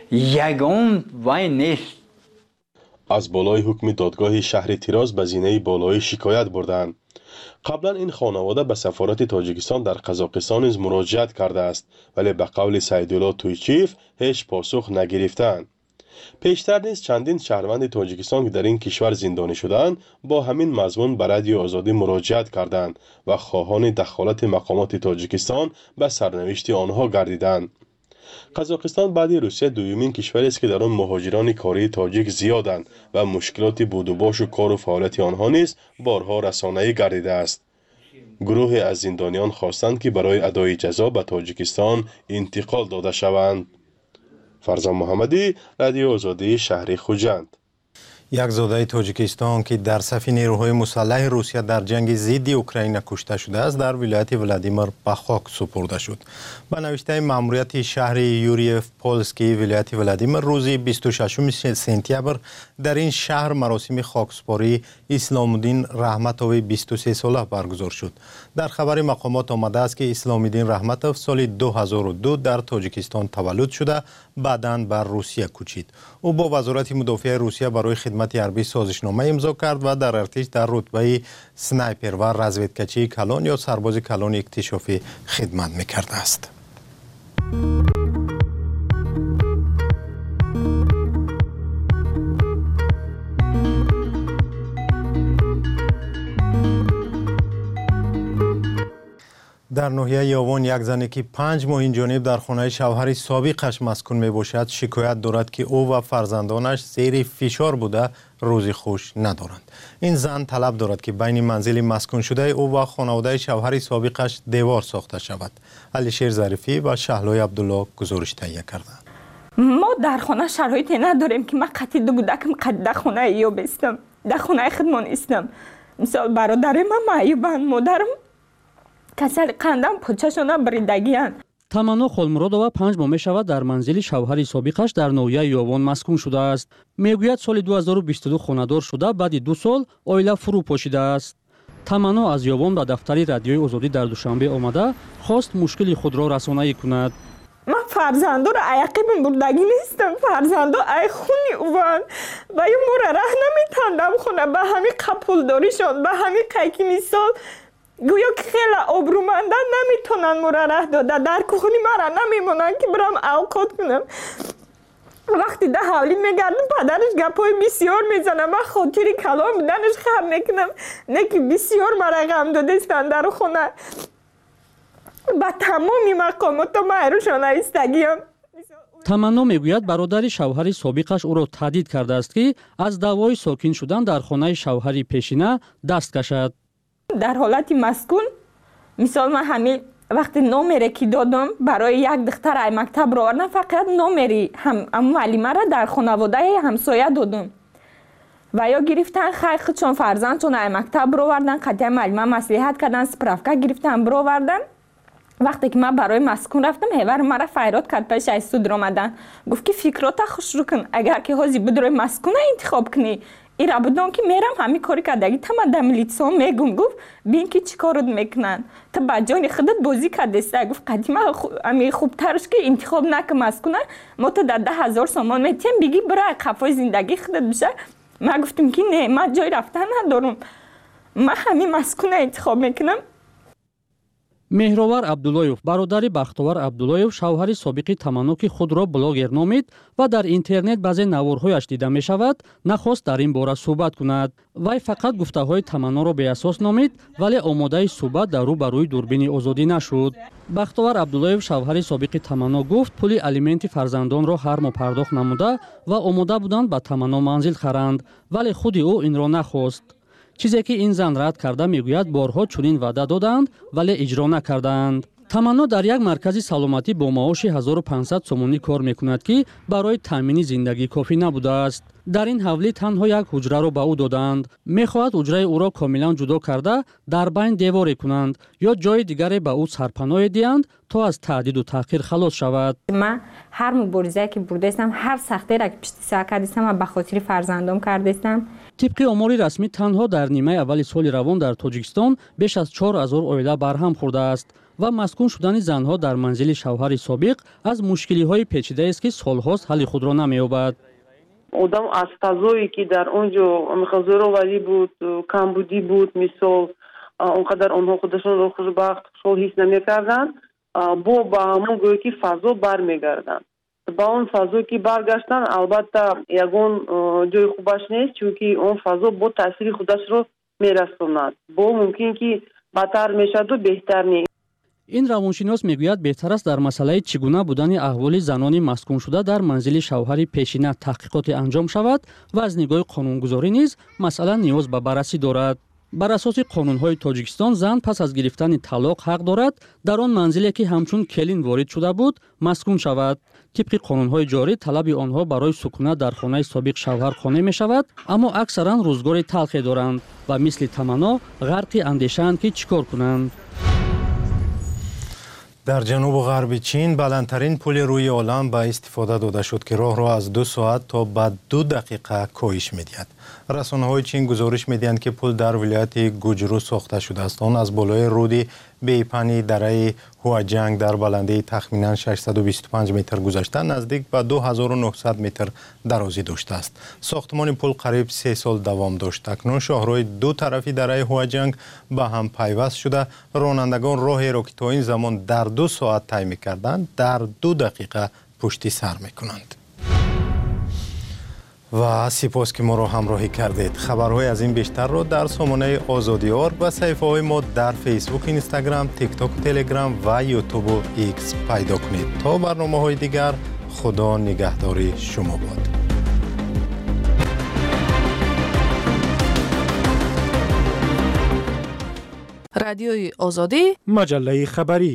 یگان وای نیست. از بالای حکم دادگاه شهر تیراز به زینه بالای شکایت بردند. قبلا این خانواده به سفارت تاجیکستان در قزاقستان نیز مراجعت کرده است ولی به قول سیدالله تویچیف هیچ پاسخ نگرفتند. پیشتر نیز چندین شهروند تاجیکستان که در این کشور زندانی شدند با همین مضمون به رادیو آزادی مراجعت کردند و خواهان دخالت مقامات تاجیکستان به سرنوشت آنها گردیدند. قزاقستان بعد روسیه دومین کشوری است که در آن مهاجران کاری تاجیک زیادند و مشکلات بود و باش و کار و فعالیت آنها نیز بارها رسانه‌ای گردیده است. گروهی از زندانیان خواستند که برای ادای جزا به تاجیکستان انتقال داده شوند. فرزان محمدی، رادیو آزادی شهر خوجند. یک زاده تاجیکستان که در صف نیروهای مسلح روسیه در جنگ ضد اوکراین کشته شده است در ولایت ولادیمیر به خاک سپرده شد. به نوشته ماموریت شهر یوریف پولسکی ولایت ولادیمیر روز بیست و ششم سپتامبر در این شهر مراسم خاکسپاری اسلام الدین رحمتوف بیست و سه ساله برگزار شد. در خبر مقامات آمده است که اسلام الدین رحمتوف سال دو هزار و دو در تاجیکستان تولد شده بعداً بر روسیه کوچید. او با وزارت مدافع روسیه برای خدمت حربی سازشنامه امضا کرد و در ارتش در رتبه سنایپر و رزودکچی کلان یا سرباز کلان اکتشافی خدمت می‌کرده است. در ناحیه یاوان یک زنی که پنج ماه این جانب در خانه شوهر سابقش مسکون می باشد شکایت دارد که او و فرزندانش زیر فشار بوده روزی خوش ندارند. این زن طلب دارد که بین منزل مسکون شده او و خانواده شوهر سابقش دیوار ساخته شود. علیشیر ظریفی و شهلای عبدالله گزارش تهیه کردند. ما در خانه شرایطی نداریم که من قطعی دو بودکم قد در خانه ایوب استم، در خانه خدمان استم. مثال برادر من معیوبند، مادرم کسل قندم پوچشان بریدگیان. تمنا خولمرادова پنج ماه میشود در منزل شوهر سابقش در ناحیه یاوان مسکون شده است. میگوید سال دو هزار و بیست و دو خانه‌دار شده بعد دو سال اویلا فرو پاشیده است. تمنا از یاوان به دفتر رادیوی آزادی در دوشنبه آمده خواست مشکل خود را رسانه‌ای کند. من فرزندو را عقیب بردگی نیستم، فرزندو ای خونی اوان و یه مورا ره نمیتندم خونه به همین قبول داریشان به همین قیکی مثال گویا که خیلی آبرومندن نمیتونن مرا ره داده در کخونی مرا نمیمونن که برم اوقات کنم. وقتی ده حولی میگردم پدرش گپای بسیار میزنم. من خاطری کلام بودنش خم میکنم، نه که بسیار مرا غم دادستن در خونه. با تمامی مقامات ما ایروشان ایستگیم. таманно мегӯяд бародари шавҳари собиқаш ӯро таҳдид кардааст ки аз давои сокин шудан дар хонаи шавҳари пешина даст кашад. дар ҳолати маскун мисол ман ҳамин вақти номере ки додам барои як духтар ай мактаб ровардам, фақат номери муаллимаро дар хонаводаи ҳамсоя додам. ва ё гирифтан хай худшон фарзандшон ай мактаб ровардан, қатъи муаллима маслиҳат кардан, справка гирифтан бировардан. вақте ки ман барои маскун рафтам, ҳевари мара файрод кард пеши ай суд ромадан. гуфт ки фикрота хушрӯ кун, агар ки ҳозир бидрои маскуна интихоб кунӣ, ира будон ки мерам ҳамин кори кардагӣ тама да милитсион мегум. гуфт бин ки чӣ корот мекунанд, ту ба ҷони худат бозӣ кардеста. гуфт қадӣ ма ами хубтарш ки интихоб накун маскуна, мо ту да да ҳазор сомон метиҳем, биги бирай қафои зиндагии худат биша. ман гуфтам ки не, ман ҷои рафтан надорам, ман ҳамин маскуна интихоб мекунам. меҳровар абдуллоев, бародари бахтовар абдуллоев, шавҳари собиқи таманно ки худро блогер номид ва дар интернет баъзе наворҳояш дида мешавад, нахост дар ин бора суҳбат кунад. вай фақат гуфтаҳои таманноро беасос номид, вале омодаи суҳбат дар рӯ ба рӯи дурбини озодӣ нашуд. бахтовар абдуллоев, шавҳари собиқи таманно, гуфт пули алименти фарзандонро ҳар моҳ пардохт намуда ва омода буданд ба таманно манзил харанд, вале худи ӯ инро нахост. чизе ки ин зан рад карда мегӯяд борҳо чунин ваъда доданд, вале иҷро накарданд. таманно дар як маркази саломатӣ бо маоши ҳазору пансад сомонӣ кор мекунад ки барои таъмини зиндагӣ кофӣ набудааст. дар ин ҳавлӣ танҳо як ҳуҷраро ба ӯ доданд. мехоҳад ҳуҷраи ӯро комилан ҷудо карда дар байн деворе кунанд ё ҷои дигаре ба ӯ сарпаноҳе диҳанд, то аз таҳдиду таъқир халос шавад. ман ҳар муборизае ки бурдаистам, ҳар сахтиеро ки пишти сар кардистам, ба хотири фарзандом кардистам. тибқи омори расмӣ танҳо дар нимаи аввали соли равон дар тоҷикистон беш аз чор ҳазор оила барҳам хӯрдааст ва маскун шудани занҳо дар манзили шавҳари собиқ аз мушкилиҳои печидаест ки солҳост ҳалли худро намеёбад. одам аз фазое ки дар он ҷо зӯроварӣ буд, камбудӣ буд, мисол он қадар онҳо худашонро хушбахт, хушҳол ҳис намекарданд, бо ба ҳамон гӯё ки фазо бармегарданд. ба он фазо ки баргаштанд, албатта ягон ҷои хубаш нест, чунки он фазо бо таъсири худашро мерасонад. бо мумкин ки бадтар мешаваду беҳтар нест. ин равоншинос мегӯяд беҳтар аст дар масъалаи чӣ гуна будани аҳволи занони маскуншуда дар манзили шавҳари пешина таҳқиқоте анҷом шавад ва аз нигоҳи қонунгузорӣ низ масъала ниёз ба баррасӣ дорад. бар асоси қонунҳои тоҷикистон зан пас аз гирифтани талоқ ҳақ дорад дар он манзиле ки ҳамчун келин ворид шуда буд маскун шавад. тибқи қонунҳои ҷорӣ талаби онҳо барои сукунат дар хонаи собиқ шавҳар қонеъ мешавад, аммо аксаран рӯзгори талхе доранд ва мисли таманно ғарқи андешаанд ки чӣ кор кунанд. дар ҷанубу ғарби чин баландтарин пули рӯи олам ба истифода дода шуд ки роҳро аз ду соат то ба ду дақиқа коҳиш медиҳад. расонаҳои чин гузориш медиҳанд ки пул дар вилояти гуҷру сохта шудааст. он аз болои руди бепани дараи ҳуаҷанг дар баландии тахминан шашсаду бисту панҷ метр гузашта наздик ба ду ҳазору нуҳсад метр дарозӣ доштааст. сохтмони пул қариб се сол давом дошт. акнун шоҳрои ду тарафи дараи ҳуаҷанг ба ҳам пайваст шуда, ронандагон роҳеро ки то ин замон дар ду соат тай мекарданд, дар ду дақиқа пушти сар мекунанд. ва сипос ки моро ҳамроҳӣ кардед. хабарҳои аз ин бештарро дар сомонаи озодиёр ва саҳифаҳои мо дар фейсбук, инстаграм, тикток, телеграм ва ютубу икс пайдо кунед. то барномаҳои дигар, худо нигаҳдори шумо бод. радиои озодӣ, маҷаллаи хабарӣ.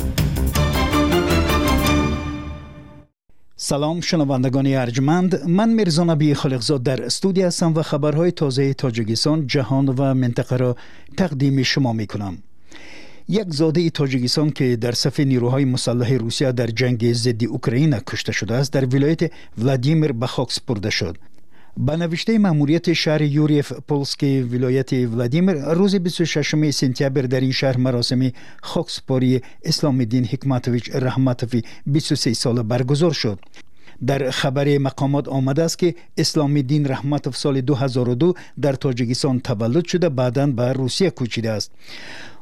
салом шунавандагони арҷманд, ман мирзонаби холиқзод дар студия ҳастам ва хабарҳои тозаи тоҷикистон, ҷаҳон ва минтақаро тақдими шумо мекунам. як зодаи тоҷикистон ки дар сафи нирӯҳои мусаллаҳи русия дар ҷанги зидди Украина кушта шудааст, дар вилояти Владимир ба хок супурда шуд. ба навиштаи маъмурияти шаҳри Юрьев Полский вилояти Владимир, рӯзи бисту шашуми сентябр дар ин шаҳр маросими хоксупории Исломиддин Ҳикматович Раҳматови бисту се сола баргузор шуд. дар хабари мақомот омадааст ки Исломиддин Раҳматов соли ду ҳазору ду дар Тоҷикистон таваллуд шуда, баъдан ба Русия кӯчидааст.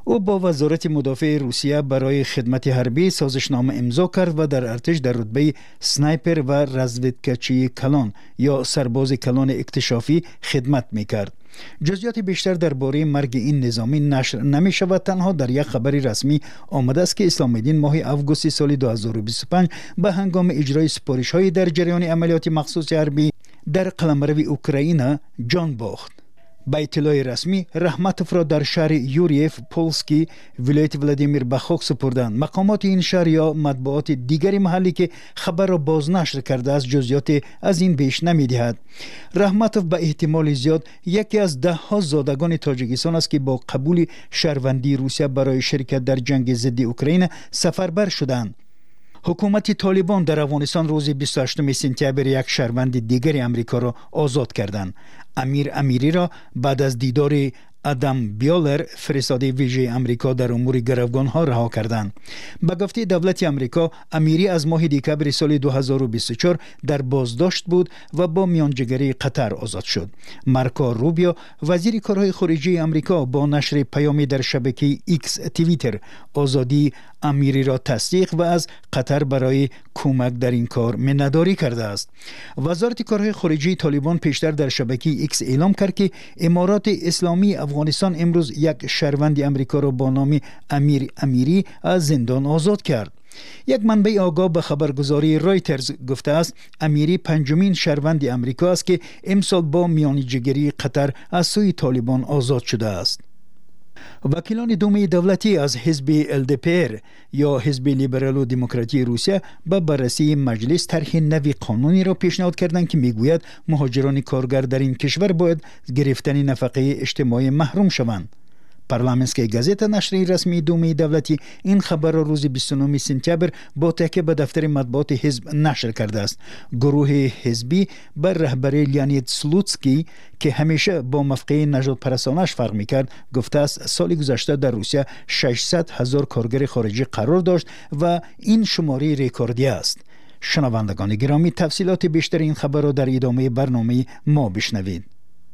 او با وزارت مدافع روسیه برای خدمت حربی سازشنامه امضا کرد و در ارتش در رتبه سنایپر و رزودکچی کلان یا سرباز کلان اکتشافی خدمت میکرد. جزئیات بیشتر درباره مرگ این نظامی نشر نمی شود. تنها در یک خبر رسمی آمده است که اسلام الدین ماه اوگوست سال دو هزار و بیست و پنج به هنگام اجرای سپارش های در جریان عملیات مخصوص حربی در قلمرو اوکراین جان باخت. با اطلاع رسمی رحمتوف را در شهر یوریف پولسکی ولایت ولادیمیر بخاک سپردند. مقامات این شهر یا مطبوعات دیگری محلی که خبر را بازنشر کرده است جزئیات از این بیش نمی‌دهد. رحمتوف به احتمال زیاد یکی از ده ها زادگان تاجیکستان است که با قبول شهروندی روسیه برای شرکت در جنگ ضد اوکراین سفربر شدند. حکومت طالبان در افغانستان روز بیست و هشتم سپتامبر یک شهروند دیگری امریکا را آزاد کردند. امیر امیری را بعد از دیدار ادم بیالر فرستاده ویژه امریکا در امور گروگان ها رها کردند. به گفته دولت امریکا امیری از ماه دکمبر سال دو هزار و بیست و چهار در بازداشت بود و با میانجیگری قطر آزاد شد. مارکو روبیو وزیر کارهای خارجه امریکا با نشر پیامی در شبکه ایکس توییتر آزادی امیری را تصدیق و از قطر برای کمک در این کار منتداری کرده است. وزارت کارهای خارجه طالبان پیشتر در شبکه ایکس اعلام کرد که امارات اسلامی افغانستان امروز یک شهروند امریکا را با نام امیر امیری از زندان آزاد کرد. یک منبع آگاه به خبرگزاری رایترز گفته است امیری پنجمین شهروند امریکا است که امسال با میانجیگری قطر از سوی طالبان آزاد شده است. وکیلان دوم دولتی از حزب ال دی پی ار یا حزب لیبرال و دموکراتی روسیه به بررسی مجلس طرح نوی قانونی را پیشنهاد کردند که میگوید مهاجران کارگر در این کشور باید گرفتن نفقه اجتماعی محروم شوند. پارلمانسکی گازت نشریه رسمی دوم دولتی این خبر را روز بیست و نهم سپتامبر با تکیه به دفتر مطبوعات حزب نشر کرده است. گروه حزبی بر رهبری لیانید سلوتسکی که همیشه با مفقه نژاد پرستانش فرق میکرد گفته است سال گذشته در روسیه ششصد هزار کارگر خارجی قرار داشت و این شماره رکوردی است. شنوندگان گرامی تفصیلات بیشتر این خبر را در ادامه برنامه ما بشنوید.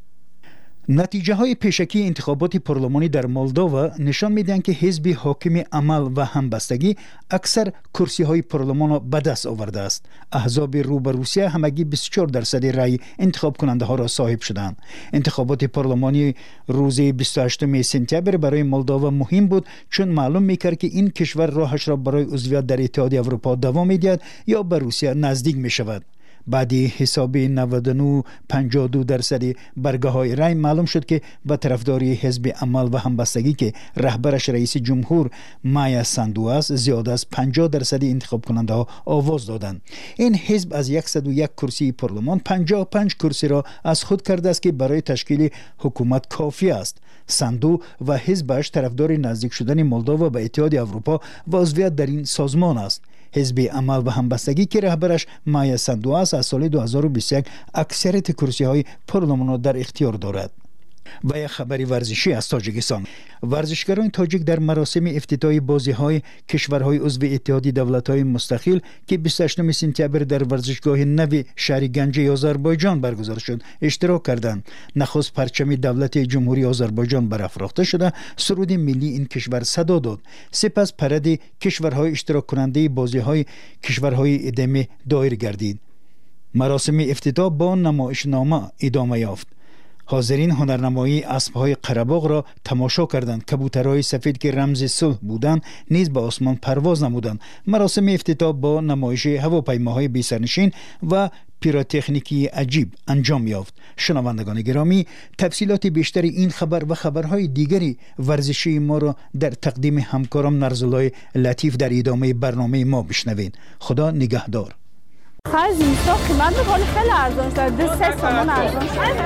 نتیجه های پیشکی انتخابات پارلمانی در مولداوا نشان میدهند که حزب حاکم عمل و همبستگی اکثر کرسی های پارلمان را به دست آورده است. احزاب رو به روسیه همگی بیست و چهار درصد رای انتخاب کننده ها را صاحب شدند. انتخابات پارلمانی روز بیست و هشتم سپتامبر برای مولداوا مهم بود چون معلوم میکرد که این کشور راهش را برای عضویت در اتحادیه اروپا دوام میدهد یا به روسیه نزدیک میشود. بعدی حساب نود و نه و پنجاه و دو درصد برگه های رای معلوم شد که به طرفداری حزب عمل و همبستگی که رهبرش رئیس جمهور مایا ساندو است زیاد از پنجاه درصد انتخاب کننده ها آواز دادند. این حزب از صد و یک کرسی پارلمان پنجاه و پنج کرسی را از خود کرده است که برای تشکیل حکومت کافی است. ساندو و حزبش طرفدار نزدیک شدن مولداوا به اتحادیه اروپا و عضویت در این سازمان است. حزب عمل و همبستگی که رهبرش مایا ساندو است از سال دو هزار و بیست و یک اکثریت کرسی های پارلمان را در اختیار دارد. و یک خبری ورزشی از تاجیکستان. ورزشکاران تاجیک در مراسم افتتاحی بازی‌های کشورهای عضو اتحادیه دولت‌های مستقل که بیست و هشتم سپتامبر در ورزشگاه نو شهر گنجه آذربایجان برگزار شد اشتراک کردند. نخست پرچم دولت جمهوری آذربایجان برافراخته شده، سرود ملی این کشور صدا داد. سپس پرد کشورهای اشتراک کننده بازی‌های کشورهای ادامه دایر گردید. مراسم افتتاح با نمایشنامه ادامه یافت. حاضرین هنرنمایی اسب‌های قره‌باغ را تماشا کردند. کبوترهای سفید که رمز صلح بودند نیز به آسمان پرواز نمودند. مراسم افتتاح با نمایش هواپیماهای بی سرنشین و پیروتکنیکی عجیب انجام یافت. شنوندگان گرامی، تفصیلات بیشتر این خبر و خبرهای دیگری ورزشی ما را در تقدیم همکارم نرزالای لطیف در ادامه برنامه ما بشنوید. خدا نگهدار. خیلی زیستا قیمت میکنه خیلی ارزان شد. دو سه سامان ارزان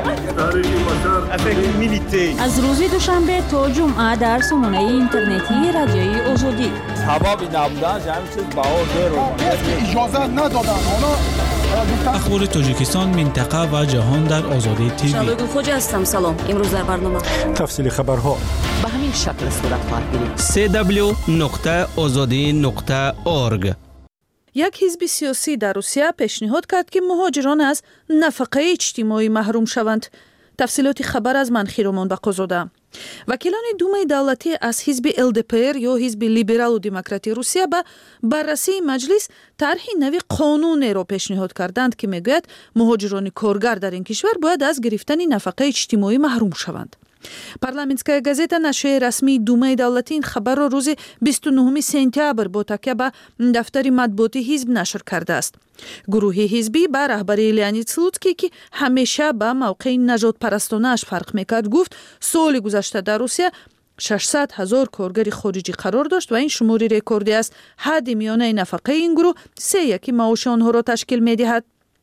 شد. از روز دوشنبه تا جمعه در سامانه اینترنتی رادیوی آزادی. حبابی نبودن جمعی چیز باور دارو. اجازه ندادن. اخبار تاجیکستان، منطقه و جهان در آزادی تیوی. شبگون خوجا هستم. سلام. امروز در برنامه تفصیل خبرها به همین شکل صورت خواهد گرفت. سی دبلیو نقطه آزادی نقطه اورگ. یک حزب سیاسی در روسیه پیشنهاد کرد که مهاجران از نفقه اجتماعی محروم شوند. تفصیلات خبر از منخیرومان بقازاده. вакилони думаи давлатӣ аз ҳизби эл д п р ё ҳизби либералу демократии русия ба баррасии маҷлис тарҳи нави қонунеро пешниҳод карданд, ки мегӯяд муҳоҷирони коргар дар ин кишвар бояд аз гирифтани нафақаи иҷтимоӣ маҳрум шаванд. Парламентская газета нашрияи расмии думаи давлатӣ ин хабарро рӯзи бисту нӯҳуми сентябр бо такя ба дафтари матбуоти ҳизб нашр кардааст. гурӯҳи ҳизбӣ ба раҳбарии Леонид Слуцкий, ки ҳамеша ба мавқеи нажодпарастонааш фарқ мекард, гуфт соли гузашта дар Русия шашсад ҳазор коргари хориҷӣ қарор дошт ва ин шумори рекордӣ аст. ҳадди миёнаи нафақаи ин гурӯҳ се яки маоши онҳоро ташкил медиҳад.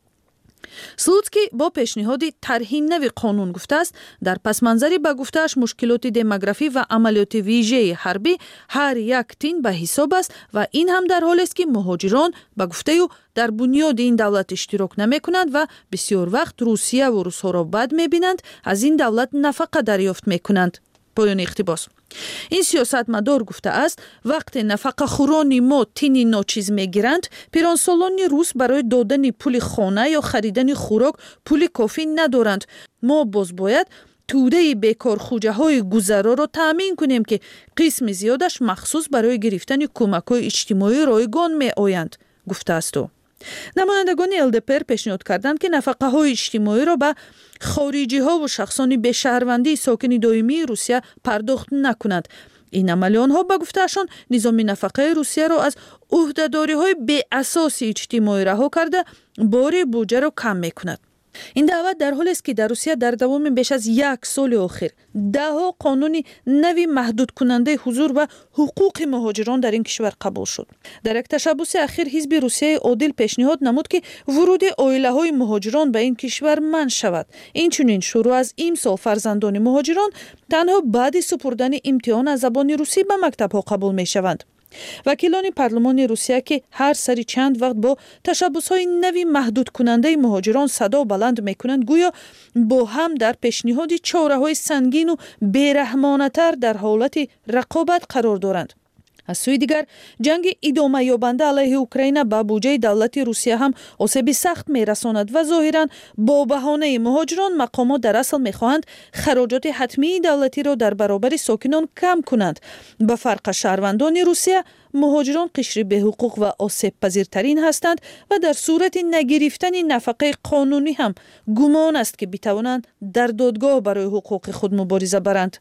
Слуцкий бо пешниҳоди тарҳи нави қонун гуфтааст, дар пасманзари ба гуфтааш мушкилоти демографӣ ва амалиёти вижеи ҳарбӣ ҳар як тин ба ҳисоб аст ва ин ҳам дар ҳолест, ки муҳоҷирон ба гуфтаи ӯ дар бунёди ин давлат иштирок намекунанд ва бисёр вақт Русияву русҳоро бад мебинанд, аз ин давлат нафақа дарёфт мекунанд. поёни иқтибос. ин сиёсатмадор гуфтааст, вақте нафақахӯрони мо тини ночиз мегиранд, пиронсолони рус барои додани пули хона ё харидани хӯрок пули кофӣ надоранд. мо боз бояд тӯдаи бекорхӯҷаҳои гузароро таъмин кунем, ки қисми зиёдаш махсус барои гирифтани кӯмакҳои иҷтимоӣ ройгон меоянд, гуфтааст ӯ. намояндагони эл д п р пешниҳод карданд, ки нафақаҳои иҷтимоиро ба хориҷиҳову шахсони бешаҳрвандии сокини доимии Русия пардохт накунад. ин амали онҳо ба гуфтаашон низоми нафақаи Русияро аз ӯҳдадориҳои беасоси иҷтимоӣ раҳо карда бори буҷаро кам мекунад. ин даъват дар ҳолест, ки дар Русия дар давоми беш аз як соли охир даҳҳо қонуни нави маҳдудкунандаи ҳузур ва ҳуқуқи муҳоҷирон дар ин кишвар қабул шуд. дар як ташаббуси ахир ҳизби Русияи одил пешниҳод намуд, ки вуруди оилаҳои муҳоҷирон ба ин кишвар манъ шавад. инчунин шурӯъ аз имсол фарзандони муҳоҷирон танҳо баъди супурдани имтиҳон аз забони русӣ ба мактабҳо қабул мешаванд. вакилони парлумони Русия, ки ҳар сари чанд вақт бо ташаббусҳои нави маҳдудкунандаи муҳоҷирон садо баланд мекунанд, гӯё бо ҳам дар пешниҳоди чораҳои сангину бераҳмонатар дар ҳолати рақобат қарор доранд. аз сӯи дигар, ҷанги идомаёбанда алайҳи Украина ба буҷаи давлати Русия ҳам осеби сахт мерасонад ва зоҳиран бо баҳонаи муҳоҷирон мақомот дар асл мехоҳанд хароҷоти ҳатмии давлатиро дар баробари сокинон кам кунанд. ба фарқ аз шаҳрвандони Русия, муҳоҷирон қишри беҳуқуқ ва осебпазиртарин ҳастанд ва дар сурати нагирифтани нафақаи қонунӣ ҳам гумон аст, ки битавонанд дар додгоҳ барои ҳуқуқи худ мубориза баранд.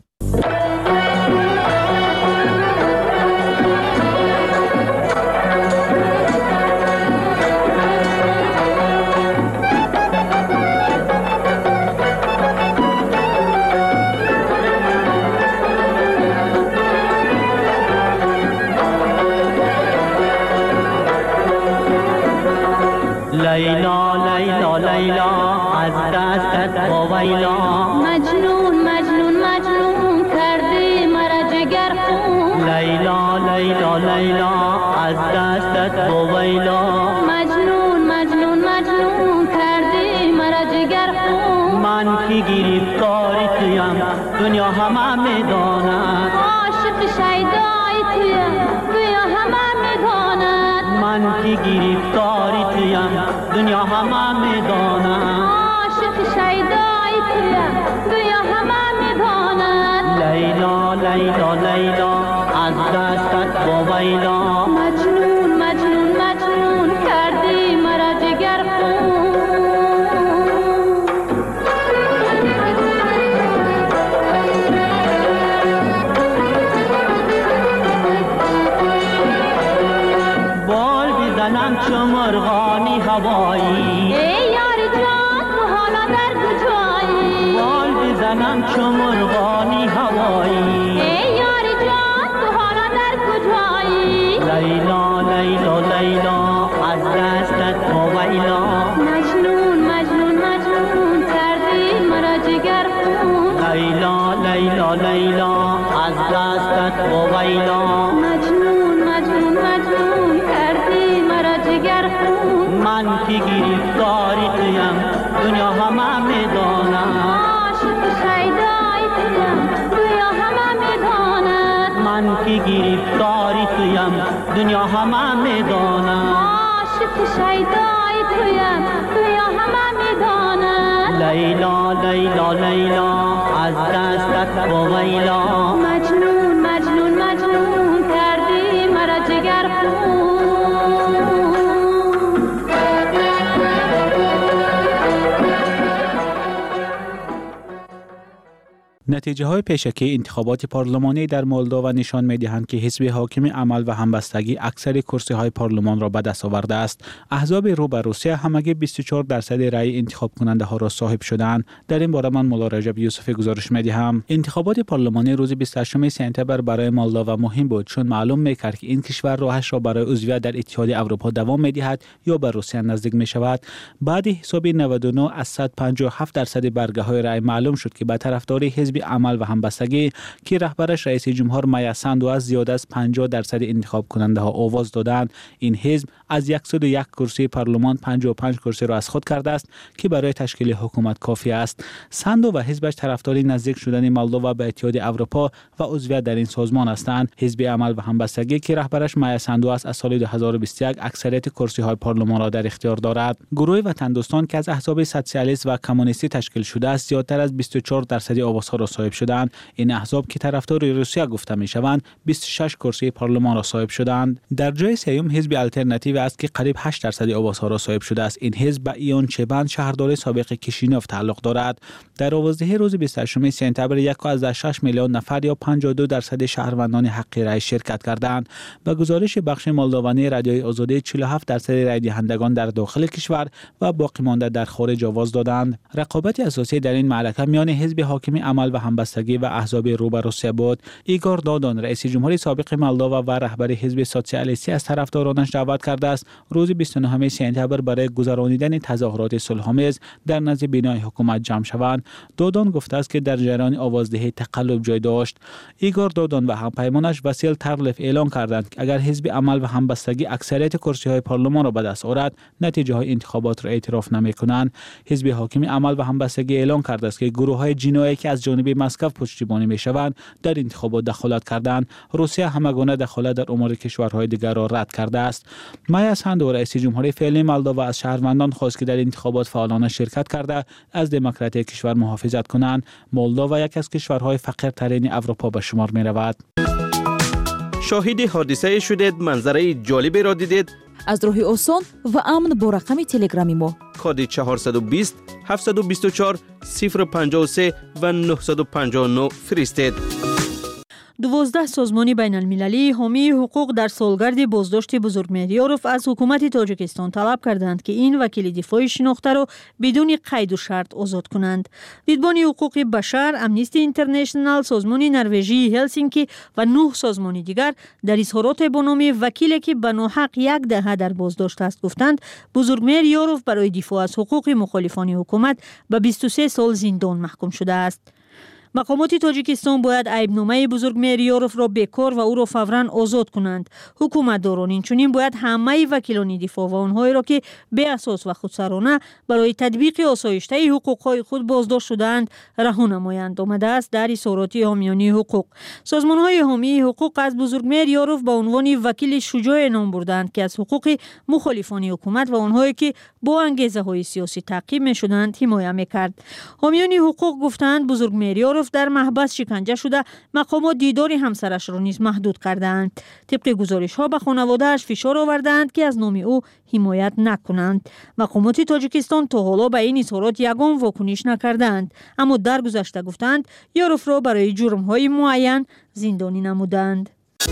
لیلا لیلا لیلا از دستت وایلا مجنون مجنون مجنون کردی مرا جگر خون لیلا لیلا لیلا از دستت وایلا مجنون مجنون مجنون کردی مرا جگر خون من کی گرفتاری تویم دنیا همه میداند عاشق شیدای تویم دنیا همه میداند من کی گرفتاری تویم دنیا همه میداند عاشق شیدای تویم دنیا همه میداند لیلا لیلا لیلا از دستت وایلا مجنون مجنون مجنون کردی مرا جگر خون بال بزنم چو مرغانی هوایی ای یار جان تو حالا در کجایی بال بزنم چو مرغانی هوایی ای یار جان تو حالا در کجایی لیلا لیلا لیلا از دستت وایلا مجنون مجنون مجنون کردی مرا جگر خون لیلا لیلا لیلا از دستت وایلا مجنون مجنون مجنون کردی مرا جگر خون من کی گرفتاری تویم دنیا همه میداند عاشق شیدای تویم دنیا همه میداند من کی گرفتاری تویم دنیا همه میداند عاشق شیدای تویم دنیا همه میداند لیلا لیلا لیلا از دستت ویلا مجنون مجنون مجنون کردی مرا جگر خون نتیجه های پیشکی انتخابات پارلمانی در مولداوا نشان می دهند که حزب حاکم عمل و همبستگی اکثر کرسی های پارلمان را به دست آورده است. احزاب رو به روسیه همگی بیست و چهار درصد رأی انتخاب کننده ها را صاحب شدند. در این باره من مولا رجب یوسفی گزارش می دهم. انتخابات پارلمانی روز بیست و هشتم سپتامبر برای مولداوا مهم بود، چون معلوم می کرد که این کشور راهش را برای عضویت در اتحاد اروپا دوام می دهد یا به روسیه نزدیک می شود. بعد حساب نود و نه از صد و پنجاه و هفت درصد برگه های رأی معلوم شد که به طرفدار حزب عمل و همبستگی که رهبرش رئیس جمهور مایا سندو از زیاد از پنجاه درصد انتخاب کننده ها آواز دادند. این حزب از صد و یک کرسی پارلمان پنجاه و پنج کرسی را از خود کرده است که برای تشکیل حکومت کافی است. سندو و حزبش طرفدار نزدیک شدن مولداوا به اتحاد اروپا و عضویت در این سازمان هستند. حزب عمل و همبستگی که رهبرش مایا سندو است از سال دو هزار و بیست و یک اکثریت کرسی های پارلمان را در اختیار دارد. گروه وطن دوستان که از احزاب سوسیالیست و کمونیستی تشکیل شده است زیادتر از بیست و چهار درصد آوازها را صاحب شدند. این احزاب که طرفدار روسیه گفته می شوند بیست و شش کرسی پارلمان را صاحب شدند. در جای سوم حزب آلترناتیو است که قریب هشت درصد آوازها را صاحب شده است. این حزب به ایون چبند شهردار سابق کیشینوف تعلق دارد. در آوازدهی روز بیست و هشتم سپتامبر یک و شش میلیون نفر یا پنجاه و دو درصد شهروندان حق رای شرکت کردند. به گزارش بخش مولداوی رادیوی آزادی چهل و هفت درصد رای دهندگان در داخل کشور و باقی مانده در خارج آواز دادند. رقابت اساسی در این معرکه میان حزب حاکم عمل و همبستگی و احزاب رو به روسیه بود. ایگور دادون رئیس جمهوری سابق مولداوا و رهبر حزب سوسیالیستی از طرفدارانش دعوت کرده است روز بیست و نهم سپتامبر برای گذراندن تظاهرات صلح‌آمیز در نزد بینای حکومت جمع شوند. دادون گفته است که در جریان آوازدهی تقلب جای داشت. ایگور دادون و همپیمانش وسیل ترلف اعلام کردند که اگر حزب عمل و همبستگی اکثریت کرسی‌های پارلمان را به دست آورد نتیجه های انتخابات را اعتراف نمی‌کنند. حزب حاکم عمل و همبستگی اعلام کرده است که گروه‌های جنایی که از جانب مسکو پشتیبانی می‌شوند در انتخابات دخالت کردند. روسیه همگانه دخالت در امور کشورهای دیگر را رد کرده است. مایا سندو رئیس جمهوری فعلی مولداوا از شهروندان خواست که در انتخابات فعالانه شرکت کرده از دموکراسی کشور محافظت کنند. مولداوا یک از کشورهای فقیرترین اروپا به شمار می‌رود. شاهد حادثه شدید، منظره جالبی را دیدید. از راه آسان و امن با رقم تلگرامی ما کد چهارصد و بیست هفتصد و بیست و چهار صفر پنجاه و سه و نهصد و پنجاه و نه فرستید. دوازده سازمان بین المللی حامی حقوق در سالگرد بازداشت بزرگمهریاروف از حکومت تاجیکستان طلب کردند که این وکیل دفاع شناخته را بدون قید و شرط آزاد کنند. دیدبان حقوق بشر، امنیستی اینترنشنال، سازمان نروژی هلسینکی و نه سازمان دیگر در اظهارات با نام وکیلی که به ناحق یک دهه در بازداشت است گفتند بزرگمهریاروف برای دفاع از حقوق مخالفان حکومت به بیست و سه سال زندان محکوم شده است. مقامات تاجیکستان باید عیبنامه بزرگمهریاروف را بکار و او را فوراً آزاد کنند. حکومتداران اینچنین باید همه وکیلان دفاع و آنهایی را که به اساس و خودسرانه برای تطبیق آسایشته حقوقهای خود بازداشت شده‌اند رها نمایند. آمده است در اظهارات حامیان حقوق. سازمان‌های حامی حقوق از بزرگمهریاروف به عنوان وکیل شجاع نام بردند که از حقوق مخالفان حکومت و آنهایی که با انگیزه‌های سیاسی تعقیب می‌شدند حمایت می‌کرد. حامیان حقوق گفتند بزرگمهریاروف در محبس شکنجه شده، مقامات دیدار همسرش را نیز محدود کردند. طبق گزارش‌ها به خانواده‌اش فشار آوردند که از نام او حمایت نکنند. مقامات تاجیکستان تا حالا به این اظهارات یگان واکنش نکردند، اما در گذشته گفتند یاروف را برای جرم‌های معین زندانی نمودند.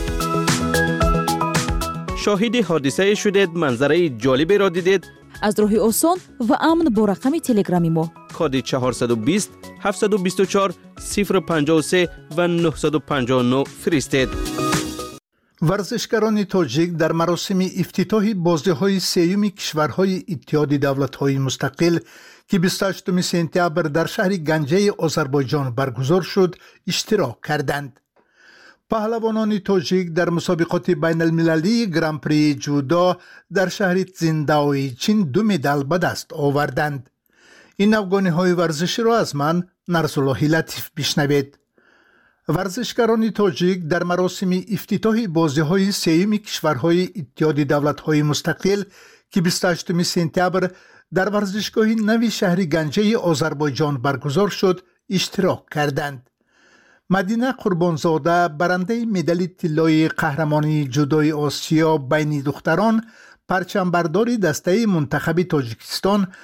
شاهد حادثه شدید، منظره جالبی را دیدید. از راه آسان و امن با رقم تلگرامی ما کد چهارصد و بیست هفتصد و بیست و چهار صفر پنجاه و سه و نهصد و پنجاه و نه فرستید. ورزشکاران تاجیک در مراسم افتتاح بازی‌های سیوم کشورهای اتحاد دولت‌های مستقل که بیست و هشتم سپتامبر در شهر گنجه آذربایجان برگزار شد اشتراک کردند. پهلوانان تاجیک در مسابقات بین المللی گران پری جودا در شهر تزینداوی چین دو مدال به دست آوردند. این افغانی‌های ورزشی را از من نرسالله لطیف بشنوید. ورزشکاران تاجیک در مراسم افتتاح بازی‌های سیوم کشورهای اتحاد دولت‌های مستقل که بیست و هشتم سپتامبر در ورزشگاه نوی شهر گنجه آذربایجان برگزار شد اشتراک کردند. مدینه قربانزاده برنده مدال طلای قهرمانی جودوی آسیا بین دختران، پرچمبردار دسته منتخب تاجیکستان